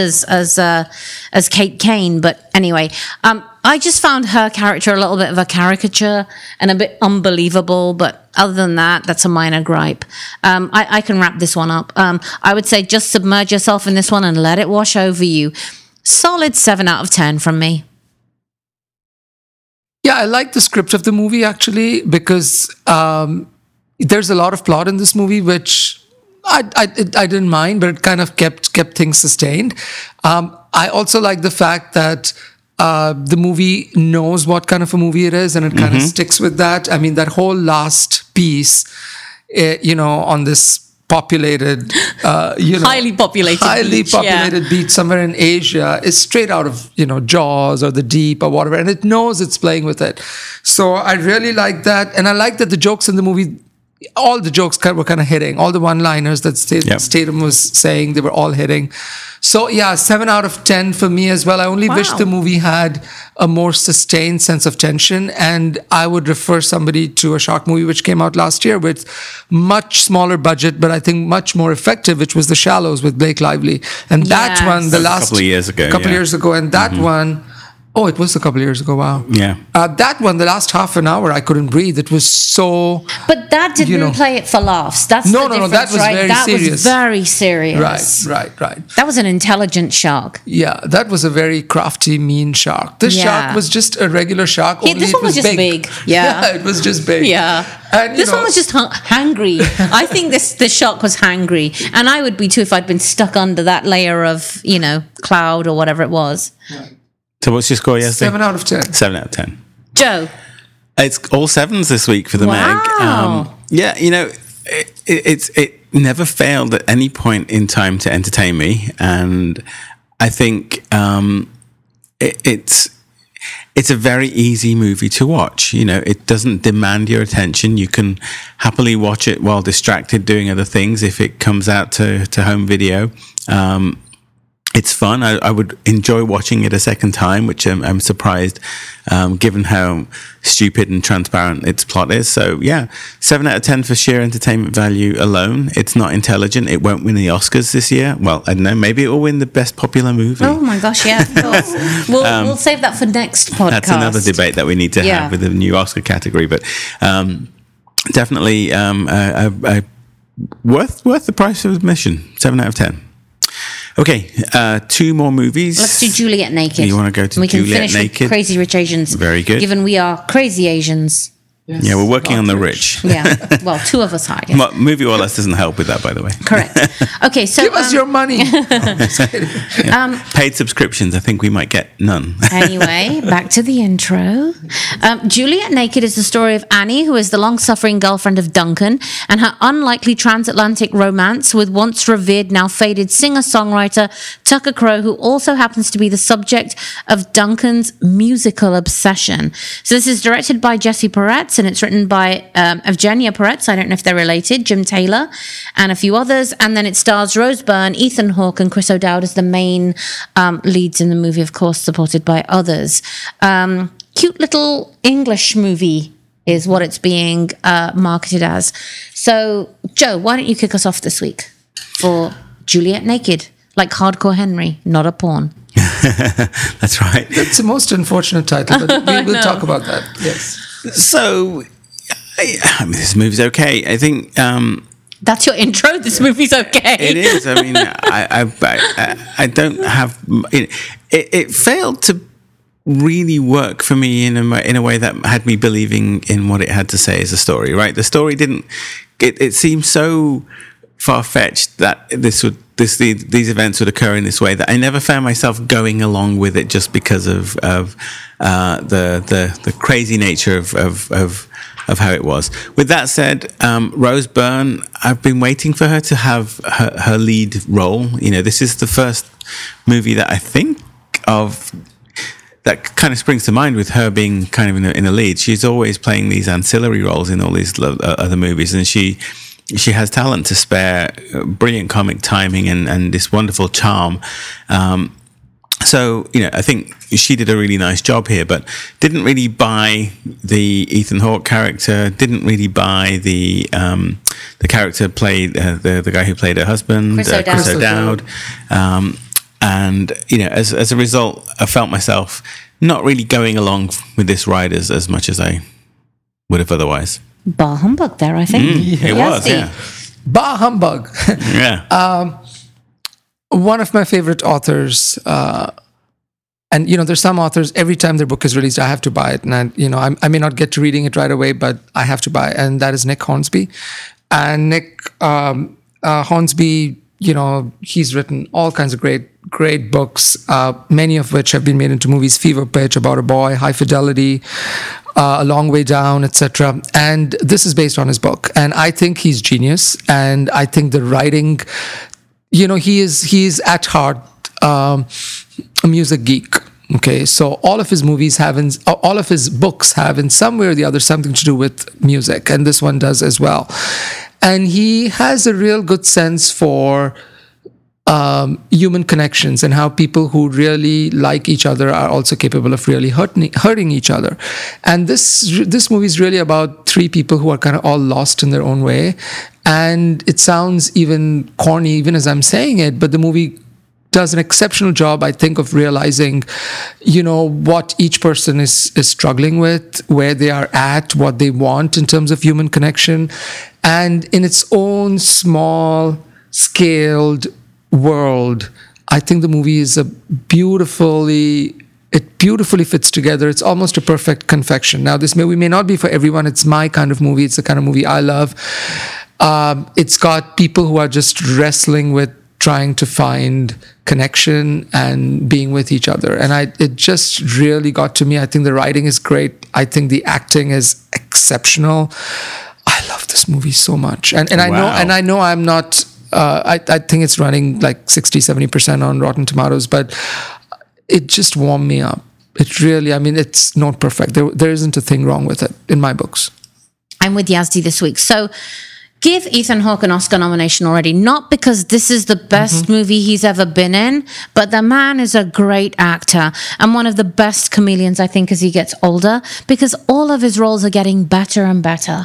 [SPEAKER 2] as Kate Kane. But anyway, I just found her character a little bit of a caricature and a bit unbelievable. But other than that, that's a minor gripe. I can wrap this one up. I would say just submerge yourself in this one and let it wash over you. Solid 7 out of 10 from me.
[SPEAKER 3] Yeah, I like the script of the movie actually, because there's a lot of plot in this movie, which I didn't mind, but it kind of kept things sustained. I also like the fact that the movie knows what kind of a movie it is, and it kind of sticks with that. I mean, that whole last piece, on this populated,
[SPEAKER 2] highly populated
[SPEAKER 3] beach somewhere in Asia is straight out of, Jaws or The Deep or whatever, and it knows it's playing with it. So I really like that, and I like that the jokes in the movie, all the jokes were kind of hitting. All the one-liners that Statham was saying, they were all hitting. So yeah, 7 out of 10 for me as well. I only wish the movie had a more sustained sense of tension, and I would refer somebody to a shark movie which came out last year with much smaller budget, but I think much more effective, which was The Shallows with Blake Lively. And that one, the last
[SPEAKER 1] couple of years ago,
[SPEAKER 3] and that one. Oh, it was a couple of years ago. Wow.
[SPEAKER 1] Yeah.
[SPEAKER 3] That one, the last half an hour, I couldn't breathe. It was so.
[SPEAKER 2] But that didn't play it for laughs. That's
[SPEAKER 3] no. That was
[SPEAKER 2] right?
[SPEAKER 3] very
[SPEAKER 2] that
[SPEAKER 3] serious.
[SPEAKER 2] Was very serious.
[SPEAKER 3] Right.
[SPEAKER 2] That was an intelligent shark.
[SPEAKER 3] Yeah, that was a very crafty, mean shark. This shark was just a regular shark. Only
[SPEAKER 2] this one was just big.
[SPEAKER 3] Yeah, it was just big.
[SPEAKER 2] Yeah. And, this one was just hangry. I think this shark was hangry, and I would be too if I'd been stuck under that layer of cloud or whatever it was.
[SPEAKER 3] Right.
[SPEAKER 1] So what's your score yesterday?
[SPEAKER 3] 7 out of 10.
[SPEAKER 1] 7 out of 10.
[SPEAKER 2] Joe?
[SPEAKER 1] It's all 7s this week for the Meg. Yeah, it never failed at any point in time to entertain me. And I think it's a very easy movie to watch. It doesn't demand your attention. You can happily watch it while distracted doing other things if it comes out to home video. It's fun. I would enjoy watching it a second time, which I'm surprised, given how stupid and transparent its plot is. So, yeah, 7 out of 10 for sheer entertainment value alone. It's not intelligent. It won't win the Oscars this year. Well, I don't know. Maybe it will win the best popular movie.
[SPEAKER 2] Oh, my gosh, yeah, of course. We'll save that for next podcast.
[SPEAKER 1] That's another debate that we need to have with the new Oscar category. But definitely worth the price of admission. 7 out of 10. Okay, 2 more movies.
[SPEAKER 2] Let's do Juliet Naked.
[SPEAKER 1] You want to go to Juliet Naked? We can finish with
[SPEAKER 2] Crazy Rich Asians.
[SPEAKER 1] Very good.
[SPEAKER 2] Given we are crazy Asians.
[SPEAKER 1] Yes. Yeah, we're working on the rich.
[SPEAKER 2] Yeah, well, 2 of us are. Yes.
[SPEAKER 1] Movie Wallace doesn't help with that, by the way.
[SPEAKER 2] Correct. Okay, so
[SPEAKER 3] give us your money.
[SPEAKER 1] Paid subscriptions, I think we might get none.
[SPEAKER 2] Anyway, back to the intro. Juliet Naked is the story of Annie, who is the long-suffering girlfriend of Duncan, and her unlikely transatlantic romance with once revered, now faded singer-songwriter Tucker Crowe, who also happens to be the subject of Duncan's musical obsession. So this is directed by Jesse Peretz, and it's written by Evgenia Peretz, I don't know if they're related, Jim Taylor, and a few others. And then it stars Rose Byrne, Ethan Hawke, and Chris O'Dowd as the main leads in the movie, of course, supported by others. Cute little English movie is what it's being marketed as. So, Joe, why don't you kick us off this week for Juliet Naked, like Hardcore Henry, not a porn.
[SPEAKER 1] That's right.
[SPEAKER 3] It's the most unfortunate title, but we will talk about that. Yes.
[SPEAKER 1] So, I mean, this movie's okay. I think
[SPEAKER 2] that's your intro. This movie's okay.
[SPEAKER 1] It is. I mean, I don't have. It failed to really work for me in a way that had me believing in what it had to say as a story. Right, the story didn't. It seemed so far-fetched that these events would occur in this way that I never found myself going along with it just because of the crazy nature of how it was. With that said, Rose Byrne, I've been waiting for her to have her lead role. This is the first movie that I think of that kind of springs to mind with her being kind of in the lead. She's always playing these ancillary roles in all these other movies, and she has talent to spare, brilliant comic timing, and this wonderful charm. So, I think she did a really nice job here, but didn't really buy the Ethan Hawke character, didn't really buy the character played, the guy who played her husband, Chris O'Dowd. And, as a result, I felt myself not really going along with this ride as much as I would have otherwise.
[SPEAKER 2] Bar humbug there, I think.
[SPEAKER 1] It was, yeah.
[SPEAKER 3] Bah humbug.
[SPEAKER 1] Yeah.
[SPEAKER 3] One of my favorite authors, and there's some authors, every time their book is released, I have to buy it. And I may not get to reading it right away, but I have to buy it. And that is Nick Hornsby. And Nick Hornsby, he's written all kinds of great books, many of which have been made into movies. Fever Pitch, About a Boy, High Fidelity, A Long Way Down, etc. And this is based on his book. And I think he's genius. And I think the writing, he is at heart a music geek. Okay, so all of his all of his books have in some way or the other something to do with music, and this one does as well. And he has a real good sense for human connections and how people who really like each other are also capable of really hurting each other. And this movie is really about three people who are kind of all lost in their own way. And it sounds even corny, even as I'm saying it, but the movie does an exceptional job, I think, of realizing, what each person is struggling with, where they are at, what they want in terms of human connection. And in its own small scaled world, I think the movie is beautifully fits together. It's almost a perfect confection. Now, this movie may not be for everyone. It's my kind of movie. It's the kind of movie I love. It's got people who are just wrestling with trying to find connection and being with each other. And it just really got to me. I think the writing is great. I think the acting is exceptional. I love this movie so much. And I know I'm not, I think it's running like 60-70% on Rotten Tomatoes, but it just warmed me up. It really, it's not perfect. There isn't a thing wrong with it in my books.
[SPEAKER 2] I'm with Yazdi this week. So give Ethan Hawke an Oscar nomination already, not because this is the best movie he's ever been in, but the man is a great actor and one of the best chameleons, I think, as he gets older, because all of his roles are getting better and better.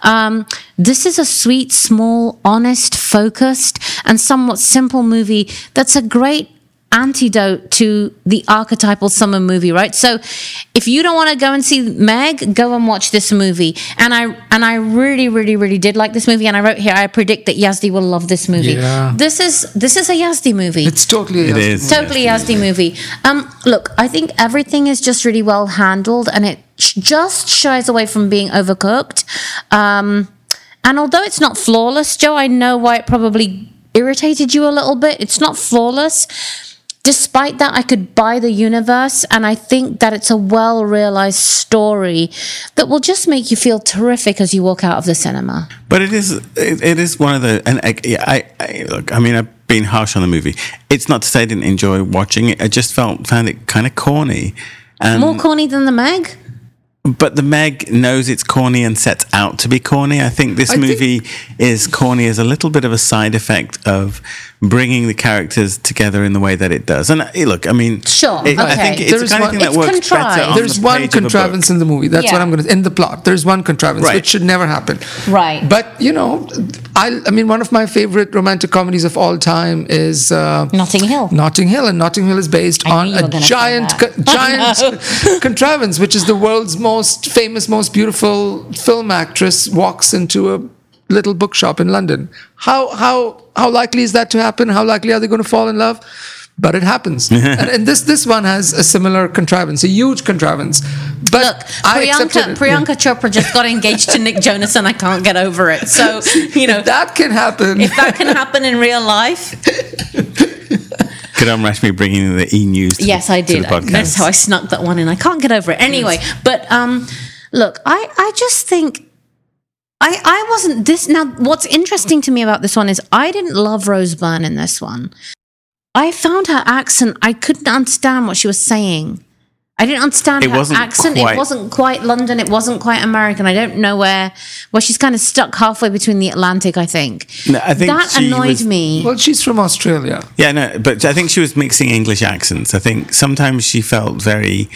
[SPEAKER 2] This is a sweet, small, honest, focused, and somewhat simple movie that's a great antidote to the archetypal summer movie, right? So if you don't want to go and see Meg, go and watch this movie. And I really, really, really did like this movie. And I wrote here, I predict that Yazdi will love this movie.
[SPEAKER 3] Yeah.
[SPEAKER 2] This is a Yazdi movie.
[SPEAKER 3] It's totally a Yazdi movie.
[SPEAKER 2] Totally Yazdi movie. Look, I think everything is just really well handled, and it just shies away from being overcooked. And although it's not flawless, Joe, I know why it probably irritated you a little bit. It's not flawless. Despite that, I could buy the universe, and I think that it's a well-realized story that will just make you feel terrific as you walk out of the cinema.
[SPEAKER 1] But it is one of the, and I've been harsh on the movie. It's not to say I didn't enjoy watching it. I just found it kind of corny. And
[SPEAKER 2] more corny than the Meg?
[SPEAKER 1] But the Meg knows it's corny and sets out to be corny. I think this movie is corny as a little bit of a side effect of bringing the characters together in the way that it does. And look,
[SPEAKER 2] sure, okay.
[SPEAKER 1] I think it's the kind of thing that works
[SPEAKER 2] contrived.
[SPEAKER 1] better on
[SPEAKER 3] There's
[SPEAKER 1] the
[SPEAKER 3] one
[SPEAKER 1] page of a
[SPEAKER 3] contrivance
[SPEAKER 1] book.
[SPEAKER 3] in the movie. That's what I'm going to... In the plot, there's one contrivance,
[SPEAKER 1] Right.
[SPEAKER 3] which should never happen.
[SPEAKER 2] Right.
[SPEAKER 3] But, one of my favorite romantic comedies of all time is...
[SPEAKER 2] Notting Hill.
[SPEAKER 3] Notting Hill. And Notting Hill is based
[SPEAKER 2] I
[SPEAKER 3] on
[SPEAKER 2] knew you were
[SPEAKER 3] a
[SPEAKER 2] gonna say
[SPEAKER 3] giant
[SPEAKER 2] that.
[SPEAKER 3] contrivance, which is the world's most famous, most beautiful film actress walks into a little bookshop in London. How likely is that to happen? How likely are they going to fall in love? But it happens. and this one has a similar contrivance, a huge contrivance. But
[SPEAKER 2] look, Priyanka Chopra just got engaged to Nick Jonas, and I can't get over it. So,
[SPEAKER 3] that can happen.
[SPEAKER 2] If that can happen in real life.
[SPEAKER 1] Kadam Rashmi bringing the E-News
[SPEAKER 2] Yes, I did.
[SPEAKER 1] to the podcast.
[SPEAKER 2] That's how I snuck that one in. I can't get over it. Anyway, but look, I just think I wasn't this. Now, what's interesting to me about this one is I didn't love Rose Byrne in this one. I found her accent, I couldn't understand what she was saying. I didn't understand her accent. It wasn't quite London. It wasn't quite American. I don't know where she's kind of stuck halfway between the Atlantic, I think.
[SPEAKER 1] No, I think
[SPEAKER 2] that annoyed me.
[SPEAKER 3] Well, she's from Australia.
[SPEAKER 1] Yeah, no, but I think she was mixing English accents. I think sometimes she felt very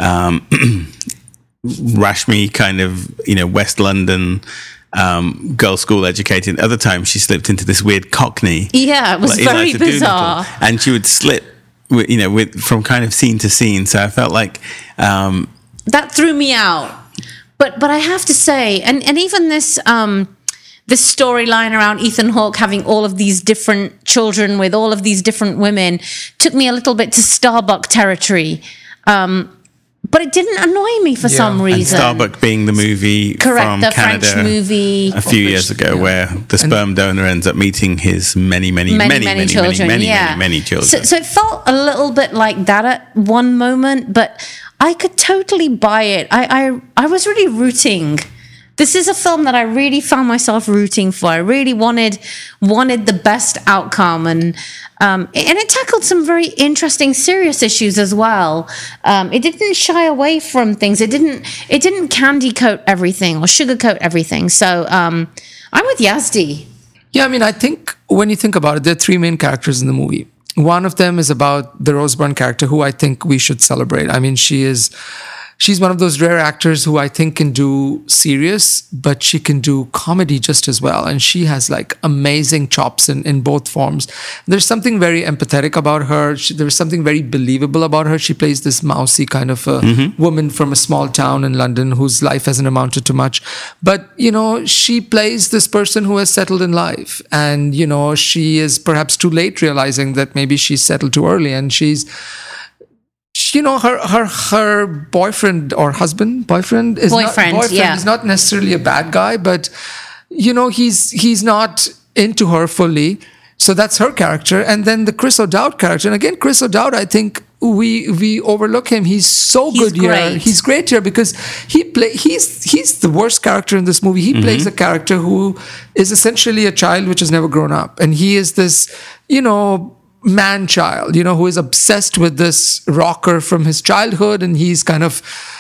[SPEAKER 1] Rashmi kind of, West London girls' school educated. Other times she slipped into this weird Cockney.
[SPEAKER 2] Yeah, it was very bizarre.
[SPEAKER 1] And she would slip, from kind of scene to scene. So I felt like
[SPEAKER 2] that threw me out. But I have to say, and even this this storyline around Ethan Hawke having all of these different children with all of these different women took me a little bit to Starbuck territory. But it didn't annoy me for some reason.
[SPEAKER 1] And Starbuck being the movie from
[SPEAKER 2] the
[SPEAKER 1] Canada,
[SPEAKER 2] French movie
[SPEAKER 1] a few years ago, where the sperm donor ends up meeting his many children.
[SPEAKER 2] So it felt a little bit like that at one moment, but I could totally buy it. I was really rooting. This is a film that I really found myself rooting for. I really wanted the best outcome, and it tackled some very interesting, serious issues as well. It didn't shy away from things. It didn't candy coat everything or sugarcoat everything. So I'm with Yazdi.
[SPEAKER 3] Yeah, I mean, I think when you think about it, there are three main characters in the movie. One of them is about the Rose Byrne character, who I think we should celebrate. I mean, she's one of those rare actors who I think can do serious, but she can do comedy just as well. And she has like amazing chops in both forms. There's something very empathetic about her. There's something very believable about her. She plays this mousy kind of a woman from a small town in London whose life hasn't amounted to much. But, she plays this person who has settled in life. And, she is perhaps too late realizing that maybe she's settled too early, and she's, her boyfriend or boyfriend is not necessarily a bad guy, but he's not into her fully. So that's her character. And then the Chris O'Dowd character, and again, Chris O'Dowd, I think we overlook him. He's so good here. He's great here because he's the worst character in this movie. He plays a character who is essentially a child which has never grown up, and he is this man-child, who is obsessed with this rocker from his childhood, and he's kind of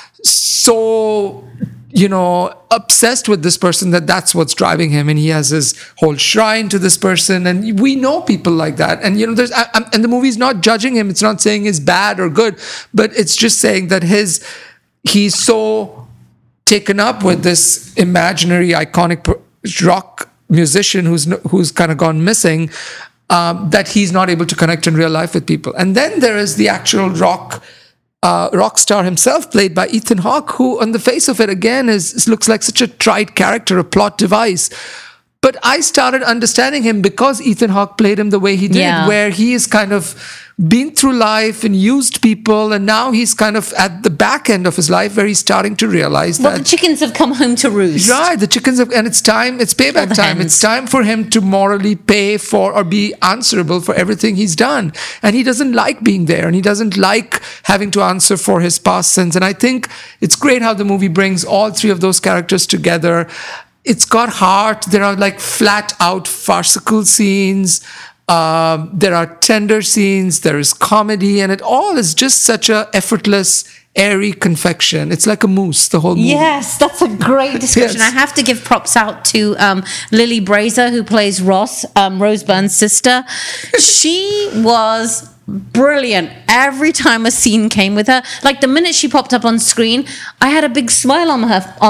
[SPEAKER 3] so, obsessed with this person that's what's driving him, and he has his whole shrine to this person, and we know people like that, and there's and the movie's not judging him. It's not saying he's bad or good, but it's just saying that he's so taken up with this imaginary iconic rock musician who's kind of gone missing. That he's not able to connect in real life with people. And then there is the actual rock star himself, played by Ethan Hawke, who on the face of it, again, looks like such a trite character, a plot device. But I started understanding him because Ethan Hawke played him the way he did, where he is kind of been through life and used people, and now he's kind of at the back end of his life where he's starting to realize that
[SPEAKER 2] the chickens have come home to roost.
[SPEAKER 3] Right, the chickens have, and it's payback time. It's time for him to morally pay for or be answerable for everything he's done. And he doesn't like being there, and he doesn't like having to answer for his past sins. And I think it's great how the movie brings all three of those characters together. It's got heart. There are like flat out farcical scenes. There are tender scenes, there is comedy, and it all is just such a effortless, airy confection. It's like a mousse, the whole movie.
[SPEAKER 2] Yes, that's a great description. Yes. I have to give props out to Lily Brazer, who plays Ross, Rose Byrne's sister. She was brilliant every time a scene came with her. Like the minute she popped up on screen, I had a big smile on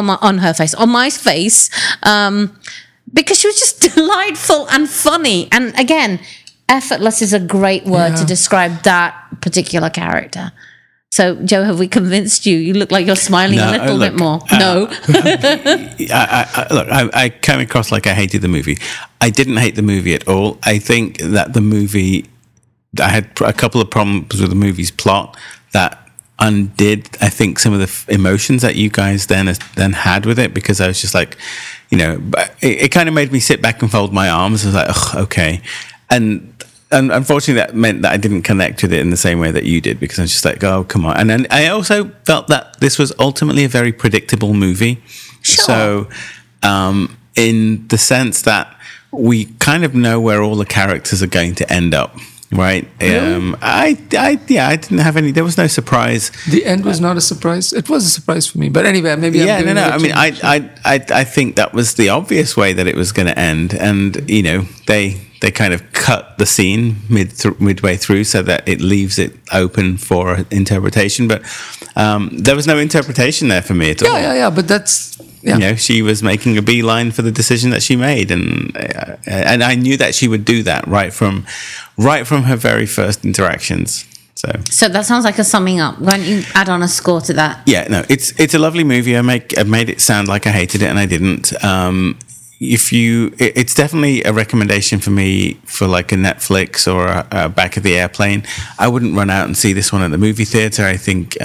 [SPEAKER 2] my face. Because she was just delightful and funny. And again, effortless is a great word to describe that particular character. So, Joe, have we convinced you? You look like you're smiling a little bit more. No.
[SPEAKER 1] I came across like I hated the movie. I didn't hate the movie at all. I think that the movie, I had a couple of problems with the movie's plot that undid, I think, some of the emotions that you guys then had with it, because I was just like, it kind of made me sit back and fold my arms. I was like, oh, okay. And unfortunately, that meant that I didn't connect with it in the same way that you did, because I was just like, oh, come on. And then I also felt that this was ultimately a very predictable movie.
[SPEAKER 2] Sure.
[SPEAKER 1] So in the sense that we kind of know where all the characters are going to end up. Right.
[SPEAKER 3] Really?
[SPEAKER 1] I didn't have any. There was no surprise.
[SPEAKER 3] The end was not a surprise. It was a surprise for me. But anyway, maybe.
[SPEAKER 1] Yeah, no. I mean, I think that was the obvious way that it was going to end, and they kind of cut the scene midway through so that it leaves it open for interpretation. But there was no interpretation there for me at all.
[SPEAKER 3] Yeah. But that's. Yeah.
[SPEAKER 1] She was making a beeline for the decision that she made, and I knew that she would do that right from her very first interactions.
[SPEAKER 2] So that sounds like a summing up. Why don't you add on a score to that?
[SPEAKER 1] Yeah, no, it's a lovely movie. I made it sound like I hated it, and I didn't. It's definitely a recommendation for me for like a Netflix or a back of the airplane. I wouldn't run out and see this one at the movie theater. I think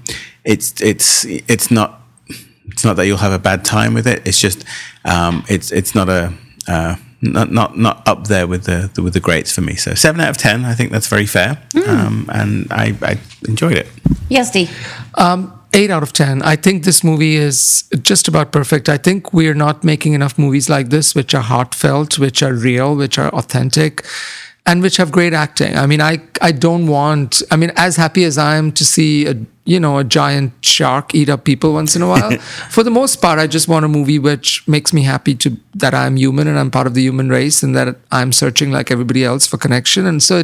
[SPEAKER 1] it's not that you'll have a bad time with it. It's just it's not a not up there with the greats for me. So 7 out of 10. I think that's very fair. And I enjoyed it.
[SPEAKER 2] Yes, Dee.
[SPEAKER 3] 8 out of 10. I think this movie is just about perfect. I think we're not making enough movies like this, which are heartfelt, which are real, which are authentic, and which have great acting. I mean, I don't want, I mean, as happy as I am to see a giant shark eat up people once in a while, for the most part, I just want a movie which makes me happy that I'm human and I'm part of the human race and that I'm searching like everybody else for connection. And so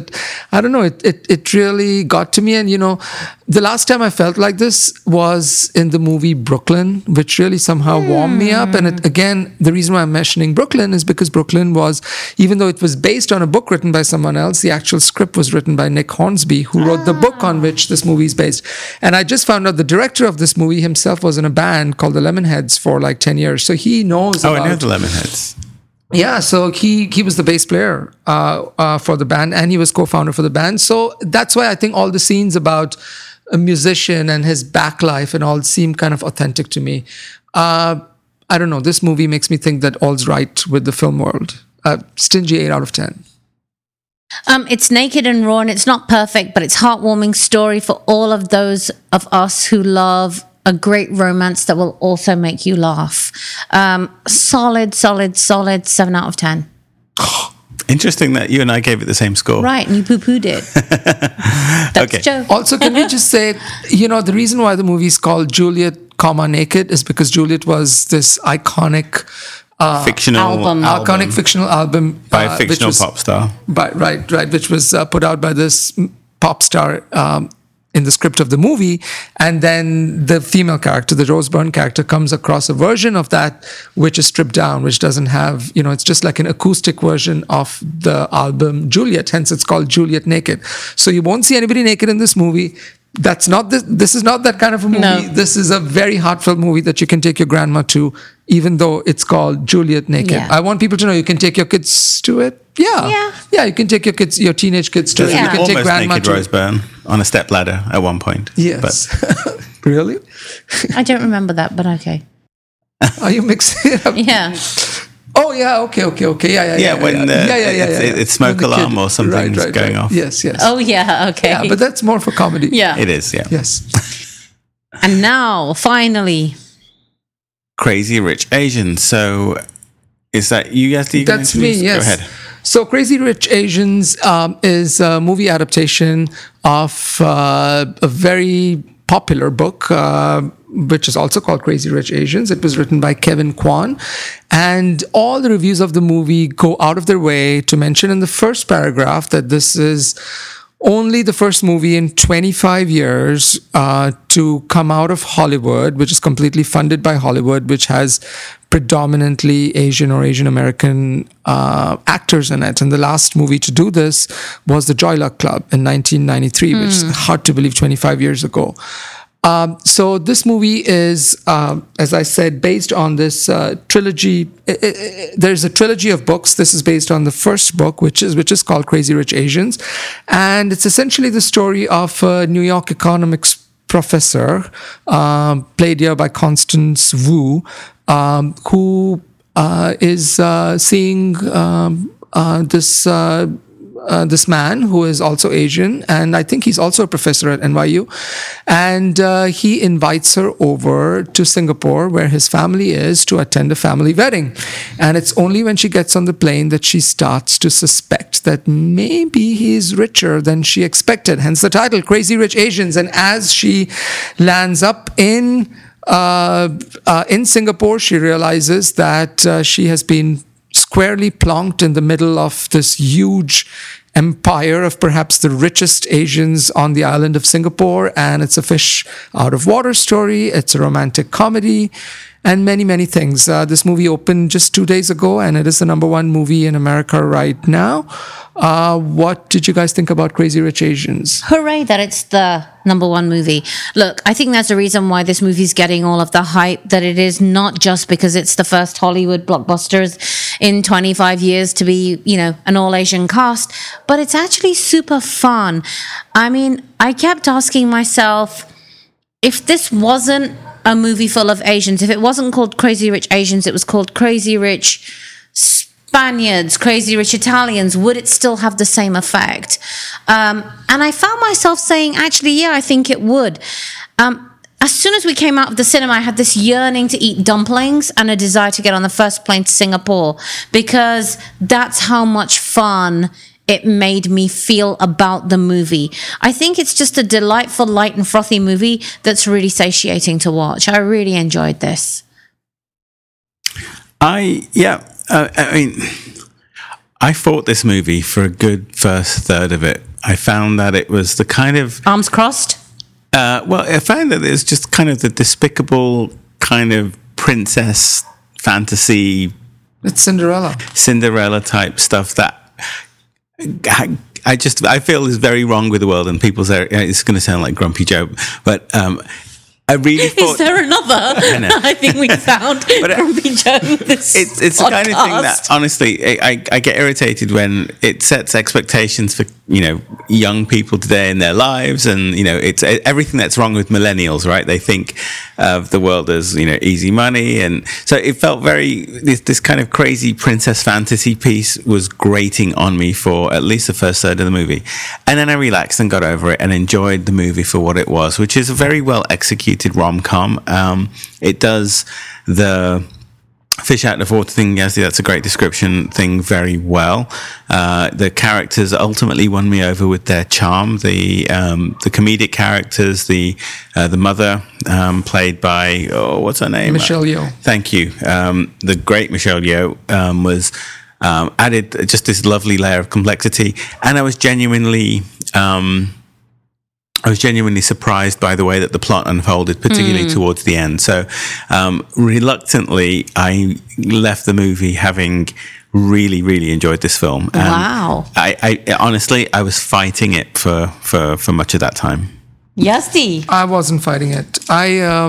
[SPEAKER 3] it really got to me. And, the last time I felt like this was in the movie Brooklyn, which really somehow warmed me up. And again, the reason why I'm mentioning Brooklyn is because Brooklyn was, even though it was based on a book written by someone else, the actual script was written by Nick Hornsby, who wrote the book on which this movie is based. And I just found out the director of this movie himself was in a band called the Lemonheads for like 10 years. So he knows
[SPEAKER 1] I know the Lemonheads.
[SPEAKER 3] Yeah, so he was the bass player for the band, and he was co-founder for the band. So that's why I think all the scenes about a musician and his back life and all seem kind of authentic to me. I don't know. This movie makes me think that all's right with the film world. Stingy 8 out of 10.
[SPEAKER 2] It's naked and raw, and it's not perfect, but it's a heartwarming story for all of those of us who love a great romance that will also make you laugh. Solid 7 out of 10.
[SPEAKER 1] Interesting that you and I gave it the same score.
[SPEAKER 2] Right, and you poo-pooed it. That's
[SPEAKER 1] Okay.
[SPEAKER 2] Joe.
[SPEAKER 3] Also, can we just say, the reason why the movie is called Juliet, Naked is because Juliet was this iconic
[SPEAKER 1] fictional
[SPEAKER 3] iconic fictional album
[SPEAKER 1] by a fictional pop star.
[SPEAKER 3] Right, which was put out by this pop star in the script of the movie, and then the female character, the Rose Byrne character, comes across a version of that which is stripped down, which doesn't have, it's just like an acoustic version of the album Juliet, hence it's called Juliet Naked. So you won't see anybody naked in this movie. This is not that kind of a movie.
[SPEAKER 2] No.
[SPEAKER 3] This is a very heartfelt movie that you can take your grandma to, even though it's called Juliet Naked.
[SPEAKER 2] Yeah.
[SPEAKER 3] I want people to know you can take your kids to it. Yeah, you can take your teenage kids to it.
[SPEAKER 1] There's
[SPEAKER 3] You
[SPEAKER 1] an
[SPEAKER 3] can take
[SPEAKER 1] almost
[SPEAKER 3] grandma
[SPEAKER 1] naked
[SPEAKER 3] to
[SPEAKER 1] Rose
[SPEAKER 3] it.
[SPEAKER 1] Byrne on a stepladder at one point.
[SPEAKER 3] Yes. Really?
[SPEAKER 2] I don't remember that, but okay.
[SPEAKER 3] Are you mixing it up?
[SPEAKER 2] Yeah.
[SPEAKER 3] Oh, yeah. Okay. Yeah.
[SPEAKER 1] When it's smoke alarm or something's going off.
[SPEAKER 3] Yes.
[SPEAKER 2] Oh, yeah, okay.
[SPEAKER 3] Yeah, but that's more for comedy.
[SPEAKER 2] Yeah.
[SPEAKER 1] It is, yeah.
[SPEAKER 3] Yes.
[SPEAKER 2] And now, finally,
[SPEAKER 1] Crazy Rich Asians. So is that you guys?
[SPEAKER 3] That's me, yes.
[SPEAKER 1] Go ahead.
[SPEAKER 3] So Crazy Rich Asians is a movie adaptation of a very popular book, which is also called Crazy Rich Asians. It was written by Kevin Kwan. And all the reviews of the movie go out of their way to mention in the first paragraph that this is only the first movie in 25 years to come out of Hollywood, which is completely funded by Hollywood, which has predominantly Asian or Asian American actors in it. And the last movie to do this was The Joy Luck Club in 1993, which is hard to believe 25 years ago. So this movie is, as I said, based on this trilogy. There's a trilogy of books. This is based on the first book, which is called Crazy Rich Asians, and it's essentially the story of a New York economics professor, played here by Constance Wu, who is seeing this man who is also Asian, and I think he's also a professor at NYU, and he invites her over to Singapore, where his family is, to attend a family wedding. And it's only when she gets on the plane that she starts to suspect that maybe he's richer than she expected, hence the title, Crazy Rich Asians. And as she lands up in Singapore, she realizes that she has been squarely plonked in the middle of this huge empire of perhaps the richest Asians on the island of Singapore. And it's a fish out of water story. It's a romantic comedy. and many, many things. This movie opened just 2 days ago, and it is the number one movie in America right now. What did you guys think about Crazy Rich Asians?
[SPEAKER 2] Hooray that it's the number one movie. Look, I think that's the reason why this movie's getting all of the hype that it is, not just because it's the first Hollywood blockbusters in 25 years to be, an all-Asian cast, but it's actually super fun. I mean, I kept asking myself, if this wasn't a movie full of Asians, if it wasn't called Crazy Rich Asians, it was called Crazy Rich Spaniards, Crazy Rich Italians, would it still have the same effect? And I found myself saying, actually, yeah, I think it would. As soon as we came out of the cinema, I had this yearning to eat dumplings and a desire to get on the first plane to Singapore, because that's how much fun it made me feel about the movie. I think it's just a delightful, light and frothy movie that's really satiating to watch. I really enjoyed this.
[SPEAKER 1] I mean, I fought this movie for a good first third of it. I found that it was the kind of...
[SPEAKER 2] Arms crossed?
[SPEAKER 1] I found that it was just kind of the despicable kind of princess fantasy...
[SPEAKER 3] It's Cinderella
[SPEAKER 1] type stuff that I feel is very wrong with the world, and people say it's going to sound like Grumpy Joe, but I really thought...
[SPEAKER 2] Is there another? I think we found Grumpy Joe.
[SPEAKER 1] It's the kind of thing that, honestly, I get irritated when it sets expectations for, young people today in their lives, and, it's everything that's wrong with millennials, right? They think of the world as, easy money, and so it felt this kind of crazy princess fantasy piece was grating on me for at least the first third of the movie. And then I relaxed and got over it and enjoyed the movie for what it was, which is a very well executed rom-com. It does the fish out of water thing, Yazdi, that's a great description thing, very well. The characters ultimately won me over with their charm. The comedic characters, the mother, played by, what's her name?
[SPEAKER 3] Michelle Yeoh.
[SPEAKER 1] Thank you. The great Michelle Yeoh was added just this lovely layer of complexity, and I was genuinely surprised by the way that the plot unfolded, particularly towards the end. So, reluctantly, I left the movie having really, really enjoyed this film. And
[SPEAKER 2] wow!
[SPEAKER 1] I honestly, I was fighting it for much of that time.
[SPEAKER 2] Yazdi.
[SPEAKER 3] I wasn't fighting it. I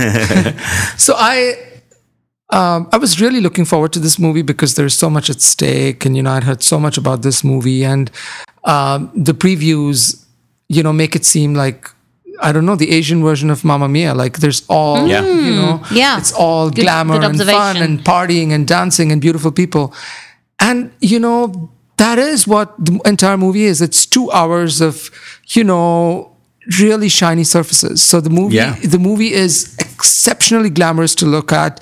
[SPEAKER 3] was really looking forward to this movie because there's so much at stake, and I'd heard so much about this movie, and the previews, make it seem like, I don't know, the Asian version of Mamma Mia. Like there's all, it's all glamour and fun and partying and dancing and beautiful people. And, that is what the entire movie is. It's 2 hours of, really shiny surfaces. So the movie is exceptionally glamorous to look at.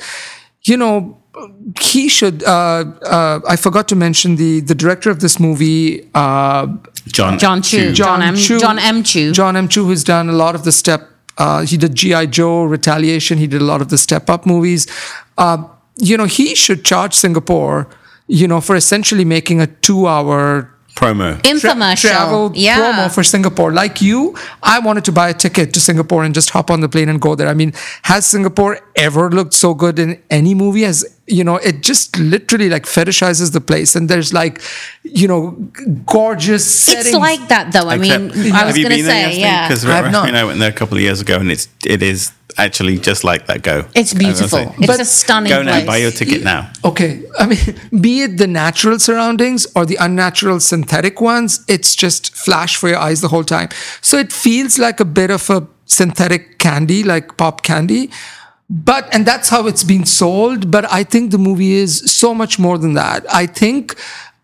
[SPEAKER 3] He should, I forgot to mention the director of this movie,
[SPEAKER 2] John M. Chu. John
[SPEAKER 3] M. Chu, who's done a lot of the he did G.I. Joe, Retaliation. He did a lot of the Step Up movies. He should charge Singapore, for essentially making a 2-hour
[SPEAKER 1] promo.
[SPEAKER 2] Infomercial.
[SPEAKER 3] Travel promo for Singapore. Like you, I wanted to buy a ticket to Singapore and just hop on the plane and go there. I mean, has Singapore ever looked so good in any movie? It just literally like fetishizes the place, and there's gorgeous settings.
[SPEAKER 2] It's like that though. I was going to say, yeah.
[SPEAKER 1] Because I went there a couple of years ago, and it is actually just like that. Go.
[SPEAKER 2] It's beautiful. It's a stunning
[SPEAKER 1] place. Go now,
[SPEAKER 2] place.
[SPEAKER 1] buy your ticket now.
[SPEAKER 3] Okay. I mean, be it the natural surroundings or the unnatural synthetic ones, it's just flash for your eyes the whole time. So it feels like a bit of a synthetic candy, like pop candy. And that's how it's been sold. But I think the movie is so much more than that. I think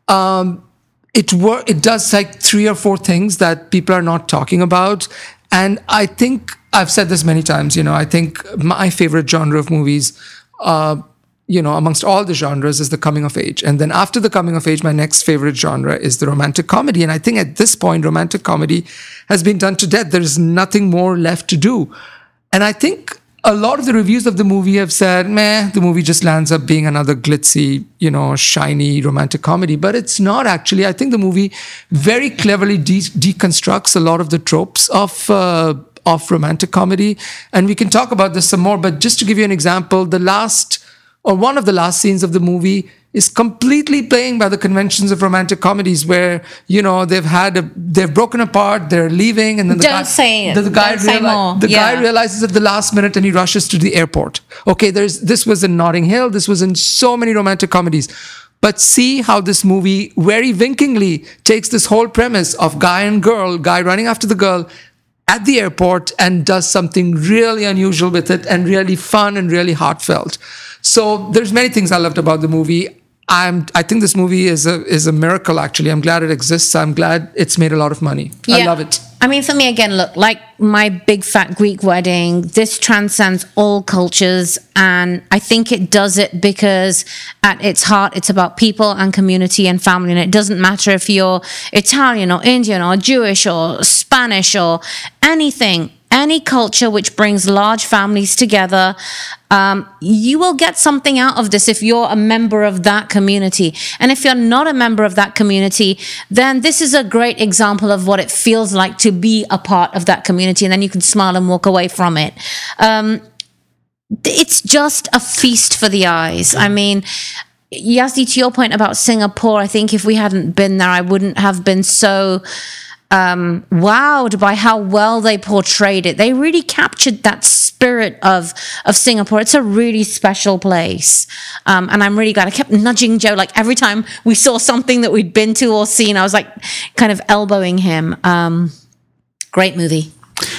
[SPEAKER 3] it does like 3 or 4 things that people are not talking about. And I think I've said this many times, I think my favorite genre of movies, amongst all the genres, is the coming of age. And then after the coming of age, my next favorite genre is the romantic comedy. And I think at this point, romantic comedy has been done to death. There's nothing more left to do. And I think a lot of the reviews of the movie have said, the movie just lands up being another glitzy, shiny romantic comedy. But it's not actually. I think the movie very cleverly deconstructs a lot of the tropes of of romantic comedy. And we can talk about this some more, but just to give you an example, one of the last scenes of the movie is completely playing by the conventions of romantic comedies, where they've broken apart, they're leaving, and then the guy realizes at the last minute and he rushes to the airport. Okay, this was in Notting Hill, this was in so many romantic comedies. But see how this movie very winkingly takes this whole premise of guy running after the girl at the airport, and does something really unusual with it, and really fun and really heartfelt. So there's many things I loved about the movie. I think this movie is a miracle, actually. I'm glad it exists. I'm glad it's made a lot of money. Yeah. I love it.
[SPEAKER 2] I mean, for me, again, look, like My Big Fat Greek Wedding, this transcends all cultures. And I think it does it because at its heart, it's about people and community and family. And it doesn't matter if you're Italian or Indian or Jewish or Spanish or anything. Any culture which brings large families together, you will get something out of this if you're a member of that community. And if you're not a member of that community, then this is a great example of what it feels like to be a part of that community. And then you can smile and walk away from it. It's just a feast for the eyes. I mean, Yazdi, to your point about Singapore, I think if we hadn't been there, I wouldn't have been so wowed by how well they portrayed it. They really captured that spirit of Singapore. It's a really special place. And I'm really glad. I kept nudging Joe, like every time we saw something that we'd been to or seen, I was like kind of elbowing him. Great movie.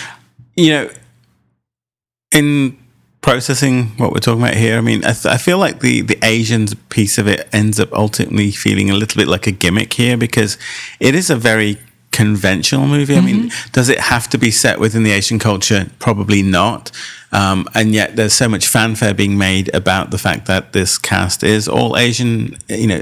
[SPEAKER 1] In processing what we're talking about here, I mean, I feel like the Asians piece of it ends up ultimately feeling a little bit like a gimmick here, because it is a very conventional movie. I mean, does it have to be set within the Asian culture? Probably not. And yet there's so much fanfare being made about the fact that this cast is all Asian,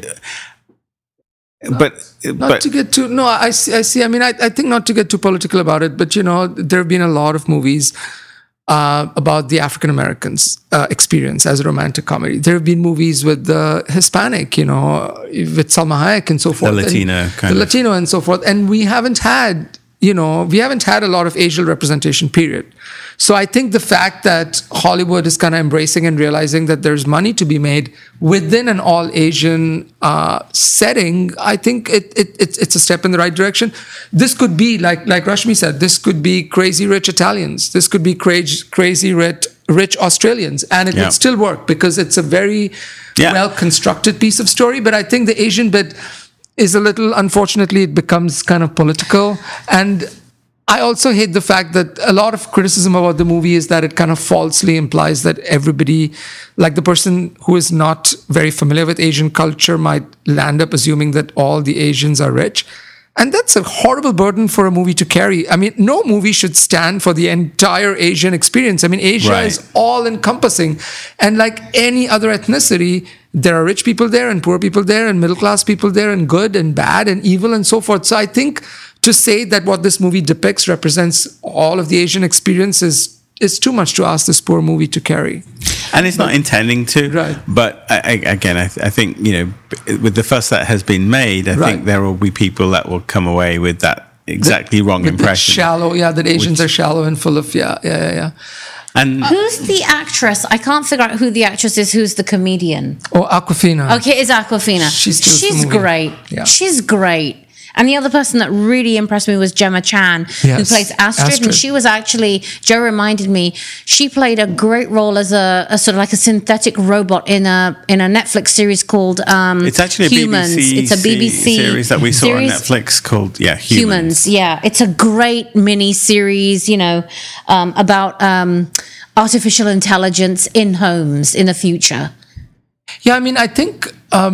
[SPEAKER 3] I see. I mean, I think not to get too political about it, but there have been a lot of movies about the African Americans experience as a romantic comedy. There have been movies with the Hispanic, with Salma Hayek and so forth.
[SPEAKER 1] The Latino
[SPEAKER 3] and so forth. And we haven't had a lot of Asian representation, period. So I think the fact that Hollywood is kind of embracing and realizing that there's money to be made within an all-Asian setting, I think it's a step in the right direction. This could be, like Rashmi said, this could be Crazy Rich Italians. This could be Crazy Rich Australians. And it would still work because it's a very well-constructed piece of story. But I think the Asian bit is a little, unfortunately, it becomes kind of political. And I also hate the fact that a lot of criticism about the movie is that it kind of falsely implies that everybody, like the person who is not very familiar with Asian culture, might land up assuming that all the Asians are rich. And that's a horrible burden for a movie to carry. I mean, no movie should stand for the entire Asian experience. I mean, Asia is all-encompassing. And like any other ethnicity, there are rich people there and poor people there and middle-class people there and good and bad and evil and so forth. So I think to say that what this movie depicts represents all of the Asian experience is too much to ask this poor movie to carry.
[SPEAKER 1] And it's not intending to.
[SPEAKER 3] Right.
[SPEAKER 1] But I think, with the fuss that has been made, I think there will be people that will come away with that wrong impression.
[SPEAKER 3] That Asians are shallow and full of,
[SPEAKER 1] And
[SPEAKER 2] who's the actress? I can't figure out who the actress is. Who's the comedian?
[SPEAKER 3] Oh, Awkwafina.
[SPEAKER 2] Okay, it's Awkwafina. She's great. Yeah. She's great. And the other person that really impressed me was Gemma Chan, who plays Astrid. And she was actually, Joe reminded me, she played a great role as a sort of like a synthetic robot in a Netflix series called
[SPEAKER 1] it's actually
[SPEAKER 2] Humans. It's a BBC
[SPEAKER 1] series that we saw on Netflix called Humans.
[SPEAKER 2] Yeah, it's a great mini series, about artificial intelligence in homes in the future.
[SPEAKER 3] Yeah, I mean, I think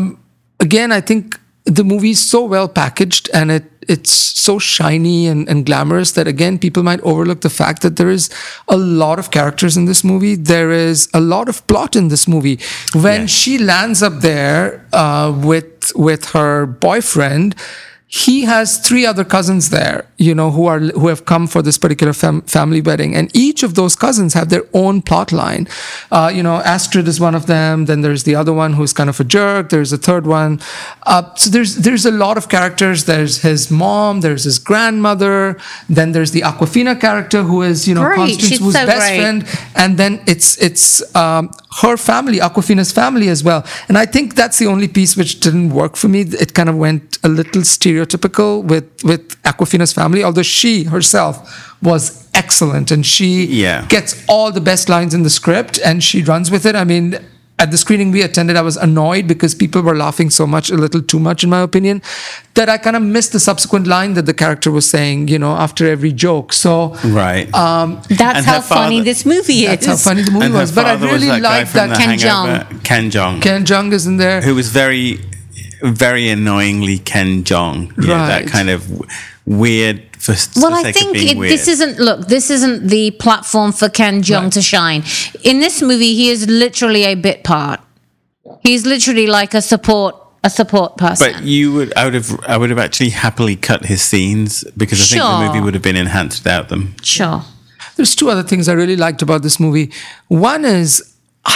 [SPEAKER 3] the movie is so well packaged and it's so shiny and glamorous that, again, people might overlook the fact that there is a lot of characters in this movie. There is a lot of plot in this movie. When she lands up there with her boyfriend, he has 3 other cousins there, who have come for this particular family wedding, and each of those cousins have their own plot line. Astrid is one of them. Then there's the other one who's kind of a jerk. There's a third one. So there's a lot of characters. There's his mom. There's his grandmother. Then there's the Awkwafina character who is Constance Wu's best friend, and then it's her family, Awkwafina's family as well. And I think that's the only piece which didn't work for me. It kind of went a little stereotypical with Awkwafina's family, although she herself was excellent and she gets all the best lines in the script and she runs with it. I mean, at the screening we attended, I was annoyed because people were laughing so much, a little too much in my opinion, that I kind of missed the subsequent line that the character was saying, after every joke. So
[SPEAKER 1] right,
[SPEAKER 2] that's how funny this movie is.
[SPEAKER 3] That's how funny the movie was. But I really liked that
[SPEAKER 2] Ken Jeong.
[SPEAKER 1] Ken Jeong.
[SPEAKER 3] Ken Jeong is in there,
[SPEAKER 1] who was very, very annoyingly Ken Jeong. That kind of weird.
[SPEAKER 2] I think this isn't the platform for Ken Jeong to shine. In this movie, he is literally a bit part. He's literally like a support person.
[SPEAKER 1] But I would have actually happily cut his scenes because I think the movie would have been enhanced without them.
[SPEAKER 2] Sure.
[SPEAKER 3] There's 2 other things I really liked about this movie. One is,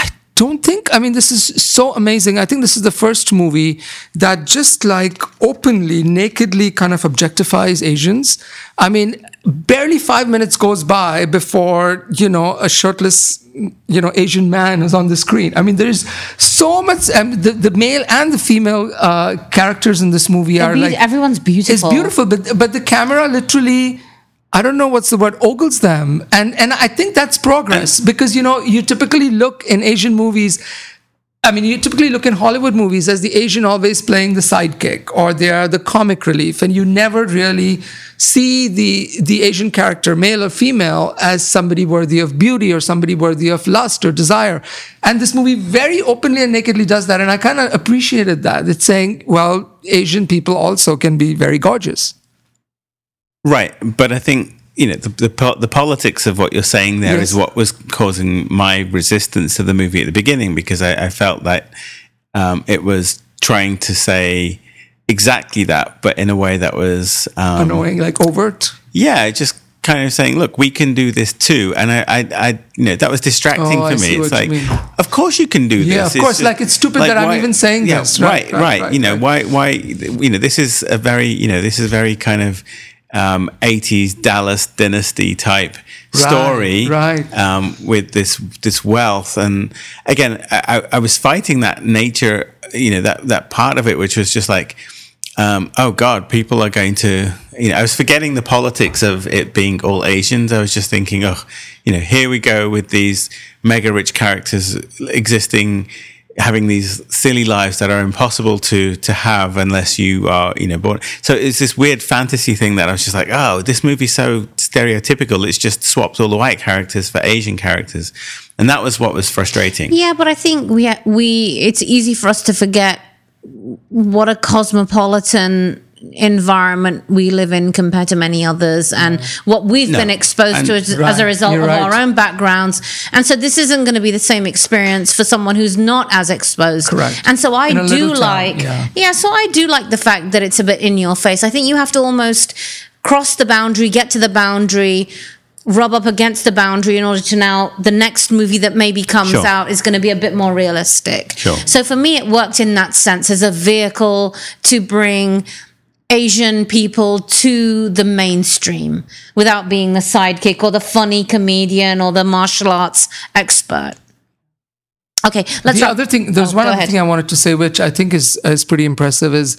[SPEAKER 3] this is so amazing. I think this is the first movie that just like openly, nakedly kind of objectifies Asians. I mean, barely 5 minutes goes by before, a shirtless, Asian man is on the screen. I mean, there's so much, the male and the female characters in this movie are like...
[SPEAKER 2] Everyone's beautiful.
[SPEAKER 3] It's beautiful, but the camera literally... I don't know what's the word, ogles them. And I think that's progress because, you typically look in Asian movies, you typically look in Hollywood movies as the Asian always playing the sidekick or they are the comic relief. And you never really see the Asian character, male or female, as somebody worthy of beauty or somebody worthy of lust or desire. And this movie very openly and nakedly does that. And I kind of appreciated that. It's saying, well, Asian people also can be very gorgeous.
[SPEAKER 1] Right, but I think the politics of what you're saying there is what was causing my resistance to the movie at the beginning because I felt that it was trying to say exactly that, but in a way that was
[SPEAKER 3] annoying, like overt.
[SPEAKER 1] Yeah, just kind of saying, "Look, we can do this too," and I that was distracting for me. It's like, of course you can do this.
[SPEAKER 3] Yeah, of course. It's stupid that I'm even saying this.
[SPEAKER 1] Right. Why? This is a very kind of 80s Dallas Dynasty type story, with this wealth. And again, I was fighting that nature, that part of it, which was just like, oh God, people are going to, I was forgetting the politics of it being all Asians. I was just thinking, here we go with these mega rich characters existing, having these silly lives that are impossible to have unless you are, born. So it's this weird fantasy thing that I was just like, oh, this movie's so stereotypical. It's just swapped all the white characters for Asian characters. And that was what was frustrating.
[SPEAKER 2] Yeah, but I think it's easy for us to forget what a cosmopolitan environment we live in compared to many others and what we've been exposed to as a result of our own backgrounds. And so this isn't going to be the same experience for someone who's not as exposed.
[SPEAKER 3] Correct.
[SPEAKER 2] And so I do like the fact that it's a bit in your face. I think you have to almost cross the boundary, get to the boundary, rub up against the boundary in order to now the next movie that maybe comes out is going to be a bit more realistic. So for me, it worked in that sense as a vehicle to bring Asian people to the mainstream without being the sidekick or the funny comedian or the martial arts expert. Okay, let's.
[SPEAKER 3] There's one other thing I wanted to say, which I think is pretty impressive. Is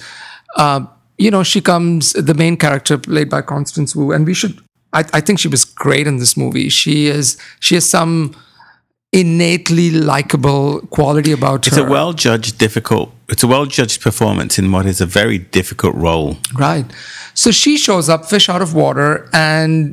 [SPEAKER 3] she comes, the main character played by Constance Wu, and I think she was great in this movie. She has some innately likable quality about her.
[SPEAKER 1] It's a well-judged performance in what is a very difficult role.
[SPEAKER 3] Right. So she shows up, fish out of water, and,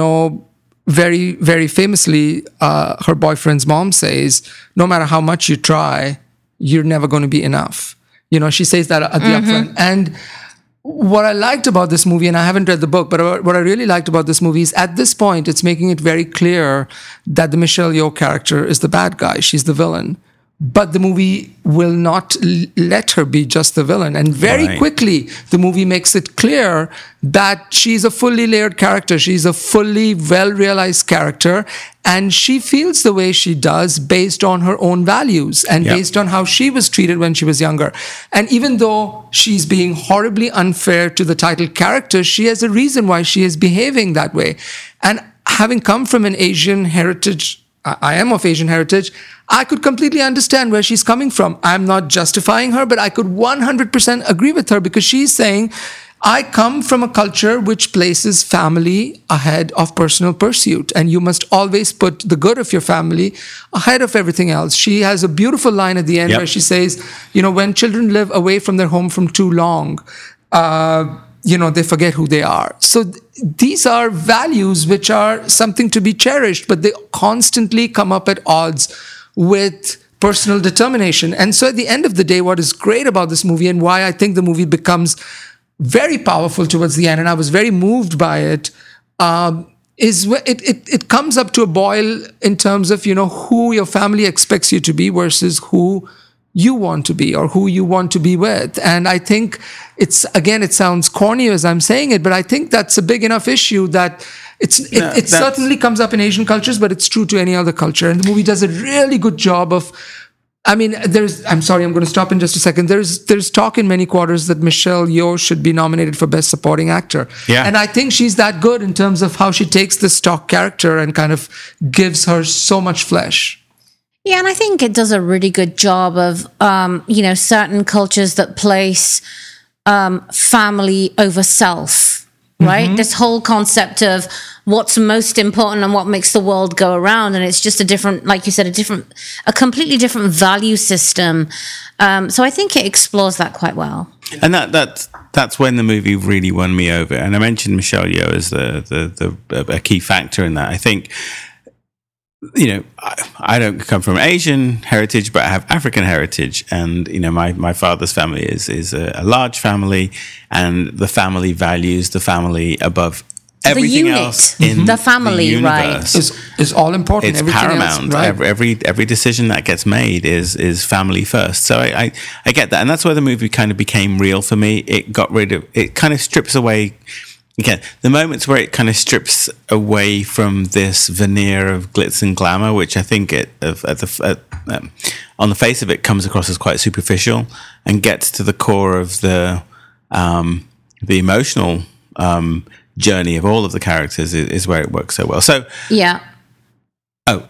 [SPEAKER 3] very, very famously, her boyfriend's mom says, no matter how much you try, you're never going to be enough. She says that at the upfront. And what I liked about this movie, and I haven't read the book, but what I really liked about this movie is at this point, it's making it very clear that the Michelle Yeoh character is the bad guy. She's the villain. but the movie will not let her be just the villain. And very quickly, the movie makes it clear that she's a fully layered character. She's a fully well-realized character. And she feels the way she does based on her own values and based on how she was treated when she was younger. And even though she's being horribly unfair to the title character, she has a reason why she is behaving that way. And having come from an Asian heritage, I am of Asian heritage, I could completely understand where she's coming from. I'm not justifying her, but I could 100% agree with her, because she's saying, I come from a culture which places family ahead of personal pursuit, and you must always put the good of your family ahead of everything else. She has a beautiful line at the end where she says, when children live away from their home from too long, they forget who they are. So these are values which are something to be cherished, but they constantly come up at odds with personal determination. And so at the end of the day, what is great about this movie, and why I think the movie becomes very powerful towards the end, and I was very moved by it, is it comes up to a boil in terms of, who your family expects you to be versus who you want to be or who you want to be with. And I think it sounds corny as I'm saying it, but I think that's a big enough issue that it certainly comes up in Asian cultures, but it's true to any other culture. And the movie does a really good job of, I'm sorry, I'm going to stop in just a second. There's talk in many quarters that Michelle Yeoh should be nominated for Best Supporting Actor. Yeah. And I think she's that good in terms of how she takes this stock character and kind of gives her so much flesh.
[SPEAKER 2] Yeah, and I think it does a really good job of, certain cultures that place family over self, right? Mm-hmm. This whole concept of what's most important and what makes the world go around. And it's just a different, like you said, a completely different value system. So I think it explores that quite well.
[SPEAKER 1] And that's when the movie really won me over. And I mentioned Michelle Yeoh as a key factor in that. I think, I don't come from Asian heritage, but I have African heritage. And, my father's family is a large family, and the family values the family above everything else in
[SPEAKER 2] the family,
[SPEAKER 1] the universe.
[SPEAKER 3] Right? Is all important.
[SPEAKER 1] It's
[SPEAKER 3] everything
[SPEAKER 1] paramount.
[SPEAKER 3] Else, right?
[SPEAKER 1] Every decision that gets made is family first. So I get that, and that's where the movie kind of became real for me. It kind of strips away. Again, the moments where it kind of strips away from this veneer of glitz and glamour, which I think on the face of it comes across as quite superficial, and gets to the core of the emotional journey of all of the characters, is where it works so well. So
[SPEAKER 2] yeah.
[SPEAKER 1] I'll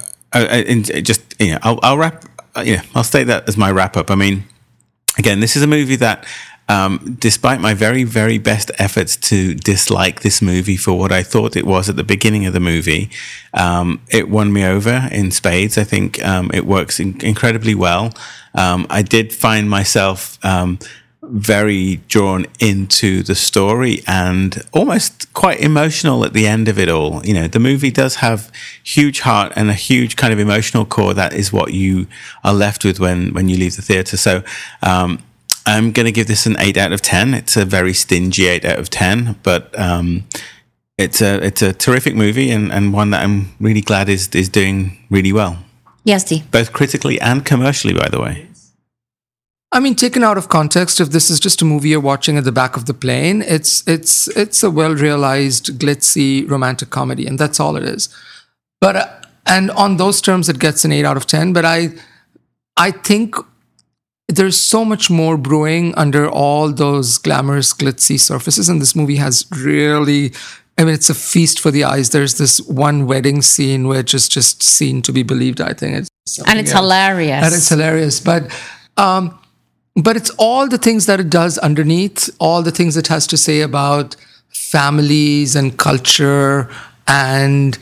[SPEAKER 1] wrap. I'll state that as my wrap up. I mean, again, this is a movie that, despite my very, very best efforts to dislike this movie for what I thought it was at the beginning of the movie, it won me over in spades. I think it works incredibly well. I did find myself very drawn into the story and almost quite emotional at the end of it all. The movie does have huge heart and a huge kind of emotional core. That is what you are left with when you leave the theater. So I'm going to give this an 8 out of 10. It's a very stingy 8 out of 10, but it's a terrific movie and one that I'm really glad is doing really well.
[SPEAKER 2] Yes, Dee.
[SPEAKER 1] Both critically and commercially, by the way.
[SPEAKER 3] I mean, taken out of context, if this is just a movie you're watching at the back of the plane, it's a well-realized, glitzy, romantic comedy, and that's all it is. But and on those terms, it gets an 8 out of 10. But I think there's so much more brewing under all those glamorous, glitzy surfaces, and this movie has really, it's a feast for the eyes. There's this one wedding scene which is just seen to be believed, I think.
[SPEAKER 2] It's hilarious.
[SPEAKER 3] And it's hilarious. But it's all the things that it does underneath, all the things it has to say about families and culture and,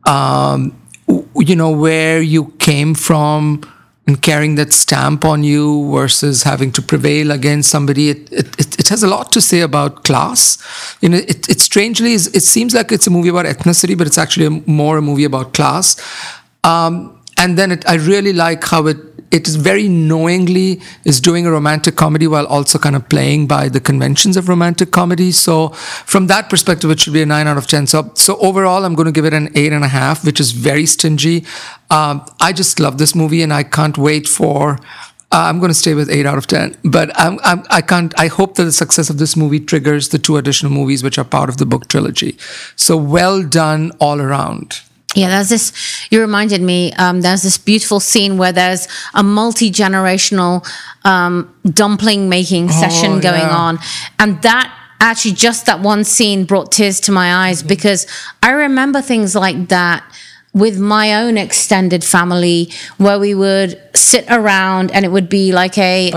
[SPEAKER 3] where you came from, and carrying that stamp on you versus having to prevail against somebody. It has a lot to say about class. It strangely is, it seems like it's a movie about ethnicity, but it's actually more a movie about class. And then I really like how it it is very knowingly is doing a romantic comedy while also kind of playing by the conventions of romantic comedy. So from that perspective, it should be a 9 out of 10. So overall, I'm going to give it an 8.5, which is very stingy. I just love this movie, and I can't wait for. I'm going to stay with 8 out of 10, but I hope that the success of this movie triggers the 2 additional movies which are part of the book trilogy. So well done all around.
[SPEAKER 2] Yeah, you reminded me, there's this beautiful scene where there's a multi-generational dumpling making session going on. And that actually, just that one scene brought tears to my eyes, because I remember things like that with my own extended family, where we would sit around and it would be like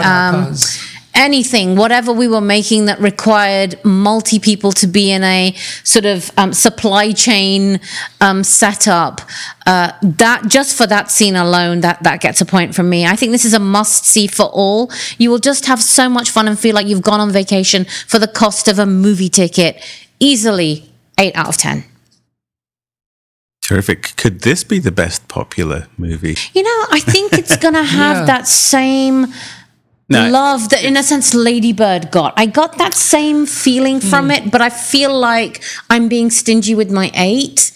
[SPEAKER 2] anything, whatever we were making that required multi people to be in a sort of supply chain setup. That just for that scene alone, that gets a point from me. I think this is a must see for all. You will just have so much fun and feel like you've gone on vacation for the cost of a movie ticket. Easily 8 out of 10.
[SPEAKER 1] Terrific. Could this be the best popular movie?
[SPEAKER 2] You know, I think it's going to have that same love that, in a sense, Lady Bird got. I got that same feeling from it, but I feel like I'm being stingy with my 8.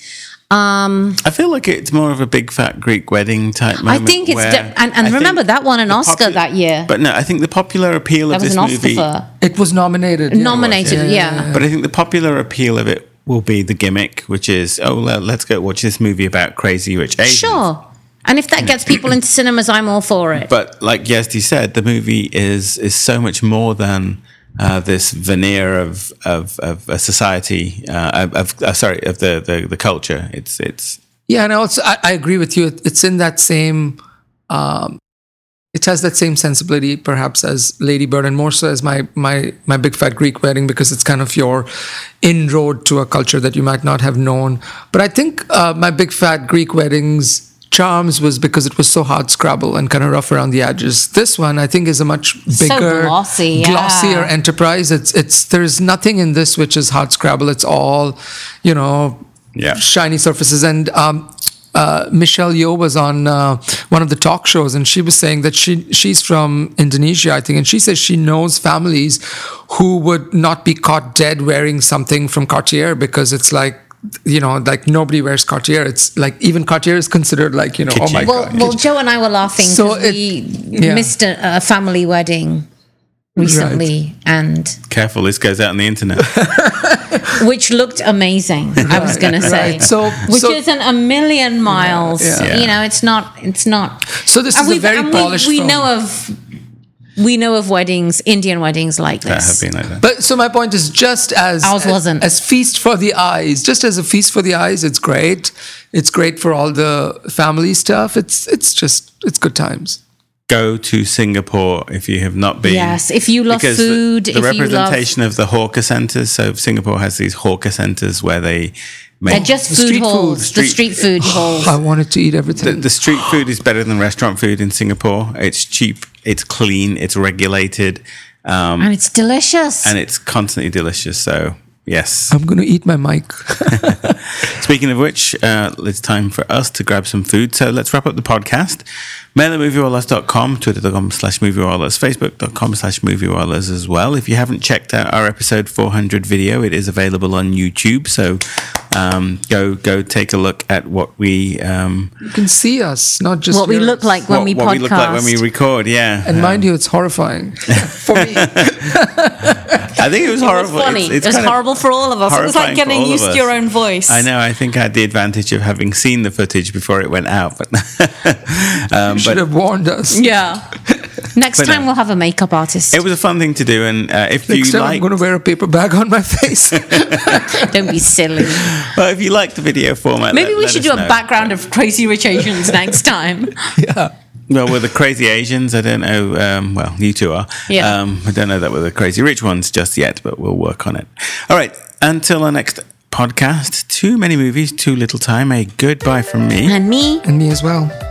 [SPEAKER 1] I feel like it's more of a Big Fat Greek Wedding type moment.
[SPEAKER 2] I think it's... and remember, that won an Oscar that year.
[SPEAKER 1] But no, I think the popular appeal of this movie...
[SPEAKER 3] It was nominated.
[SPEAKER 2] Nominated, yeah.
[SPEAKER 1] But I think the popular appeal of it will be the gimmick, which is, let's go watch this movie about crazy rich Asians.
[SPEAKER 2] Sure. And if that gets people into cinemas, I'm all for it.
[SPEAKER 1] But like Yazdi said, the movie is so much more than this veneer of a society, of the culture. It's
[SPEAKER 3] yeah, and also I agree with you. It's in that same. It has that same sensibility, perhaps, as Lady Bird, and more so as my Big Fat Greek Wedding, because it's kind of your inroad to a culture that you might not have known. But I think my Big Fat Greek Wedding's charms was because it was so hard scrabble and kind of rough around the edges. This one, I think, is a much bigger, glossier enterprise. It's there's nothing in this which is hard scrabble. It's all, shiny surfaces. And Michelle Yeoh was on one of the talk shows, and she was saying that she's from Indonesia, I think, and she says she knows families who would not be caught dead wearing something from Cartier, because it's like, like nobody wears Cartier. It's like even Cartier is considered like, oh my God.
[SPEAKER 2] Well, Joe and I were laughing because we missed a family wedding recently, and
[SPEAKER 1] careful, this goes out on the internet.
[SPEAKER 2] Which looked amazing, I was going to say.
[SPEAKER 3] Right.
[SPEAKER 2] Which isn't a million miles. Yeah. It's not.
[SPEAKER 3] So this is a very polished film.
[SPEAKER 2] We know of weddings, Indian weddings like this.
[SPEAKER 1] That have been like that.
[SPEAKER 3] But so my point is, just as
[SPEAKER 2] ours wasn't.
[SPEAKER 3] As feast for the eyes, just as a feast for the eyes, it's great. It's great for all the family stuff. It's good times.
[SPEAKER 1] Go to Singapore if you have not been.
[SPEAKER 2] Yes, if you love food.
[SPEAKER 1] The representation of the hawker centres. So Singapore has these hawker centres where they make...
[SPEAKER 2] They're just food halls. The street food halls.
[SPEAKER 3] I wanted to eat everything.
[SPEAKER 1] The street food is better than restaurant food in Singapore. It's cheap, it's clean, it's regulated.
[SPEAKER 2] And it's delicious.
[SPEAKER 1] And it's constantly delicious, so... Yes.
[SPEAKER 3] I'm going to eat my mic.
[SPEAKER 1] Speaking of which, it's time for us to grab some food. So let's wrap up the podcast. Mail at movierollers.com, twitter.com/movierollers, facebook.com/movierollers as well. If you haven't checked out our episode 400 video, it is available on YouTube. So go take a look at what we...
[SPEAKER 3] you can see us, not just
[SPEAKER 2] what we look like when we podcast.
[SPEAKER 1] What we look like when we record, yeah.
[SPEAKER 3] And mind you, it's horrifying for me.
[SPEAKER 1] I think it was horrible.
[SPEAKER 2] It was funny. It was horrible for all of us. It was like getting used to your own voice.
[SPEAKER 1] I know. I think I had the advantage of having seen the footage before it went out. But
[SPEAKER 3] you should have warned us.
[SPEAKER 2] Yeah. Next time we'll have a makeup artist.
[SPEAKER 1] It was a fun thing to do, and if
[SPEAKER 3] next time I'm going to wear a paper bag on my face.
[SPEAKER 2] Don't be silly.
[SPEAKER 1] Well, if you like the video format,
[SPEAKER 2] maybe we should do a background of Crazy Rich Asians next time.
[SPEAKER 3] Yeah.
[SPEAKER 1] Well, we're the Crazy Asians. I don't know. Well, you two are.
[SPEAKER 2] Yeah.
[SPEAKER 1] I don't know that we're the Crazy Rich ones just yet, but we'll work on it. All right. Until our next podcast, too many movies, too little time. A goodbye from me.
[SPEAKER 2] And me.
[SPEAKER 3] And me as well.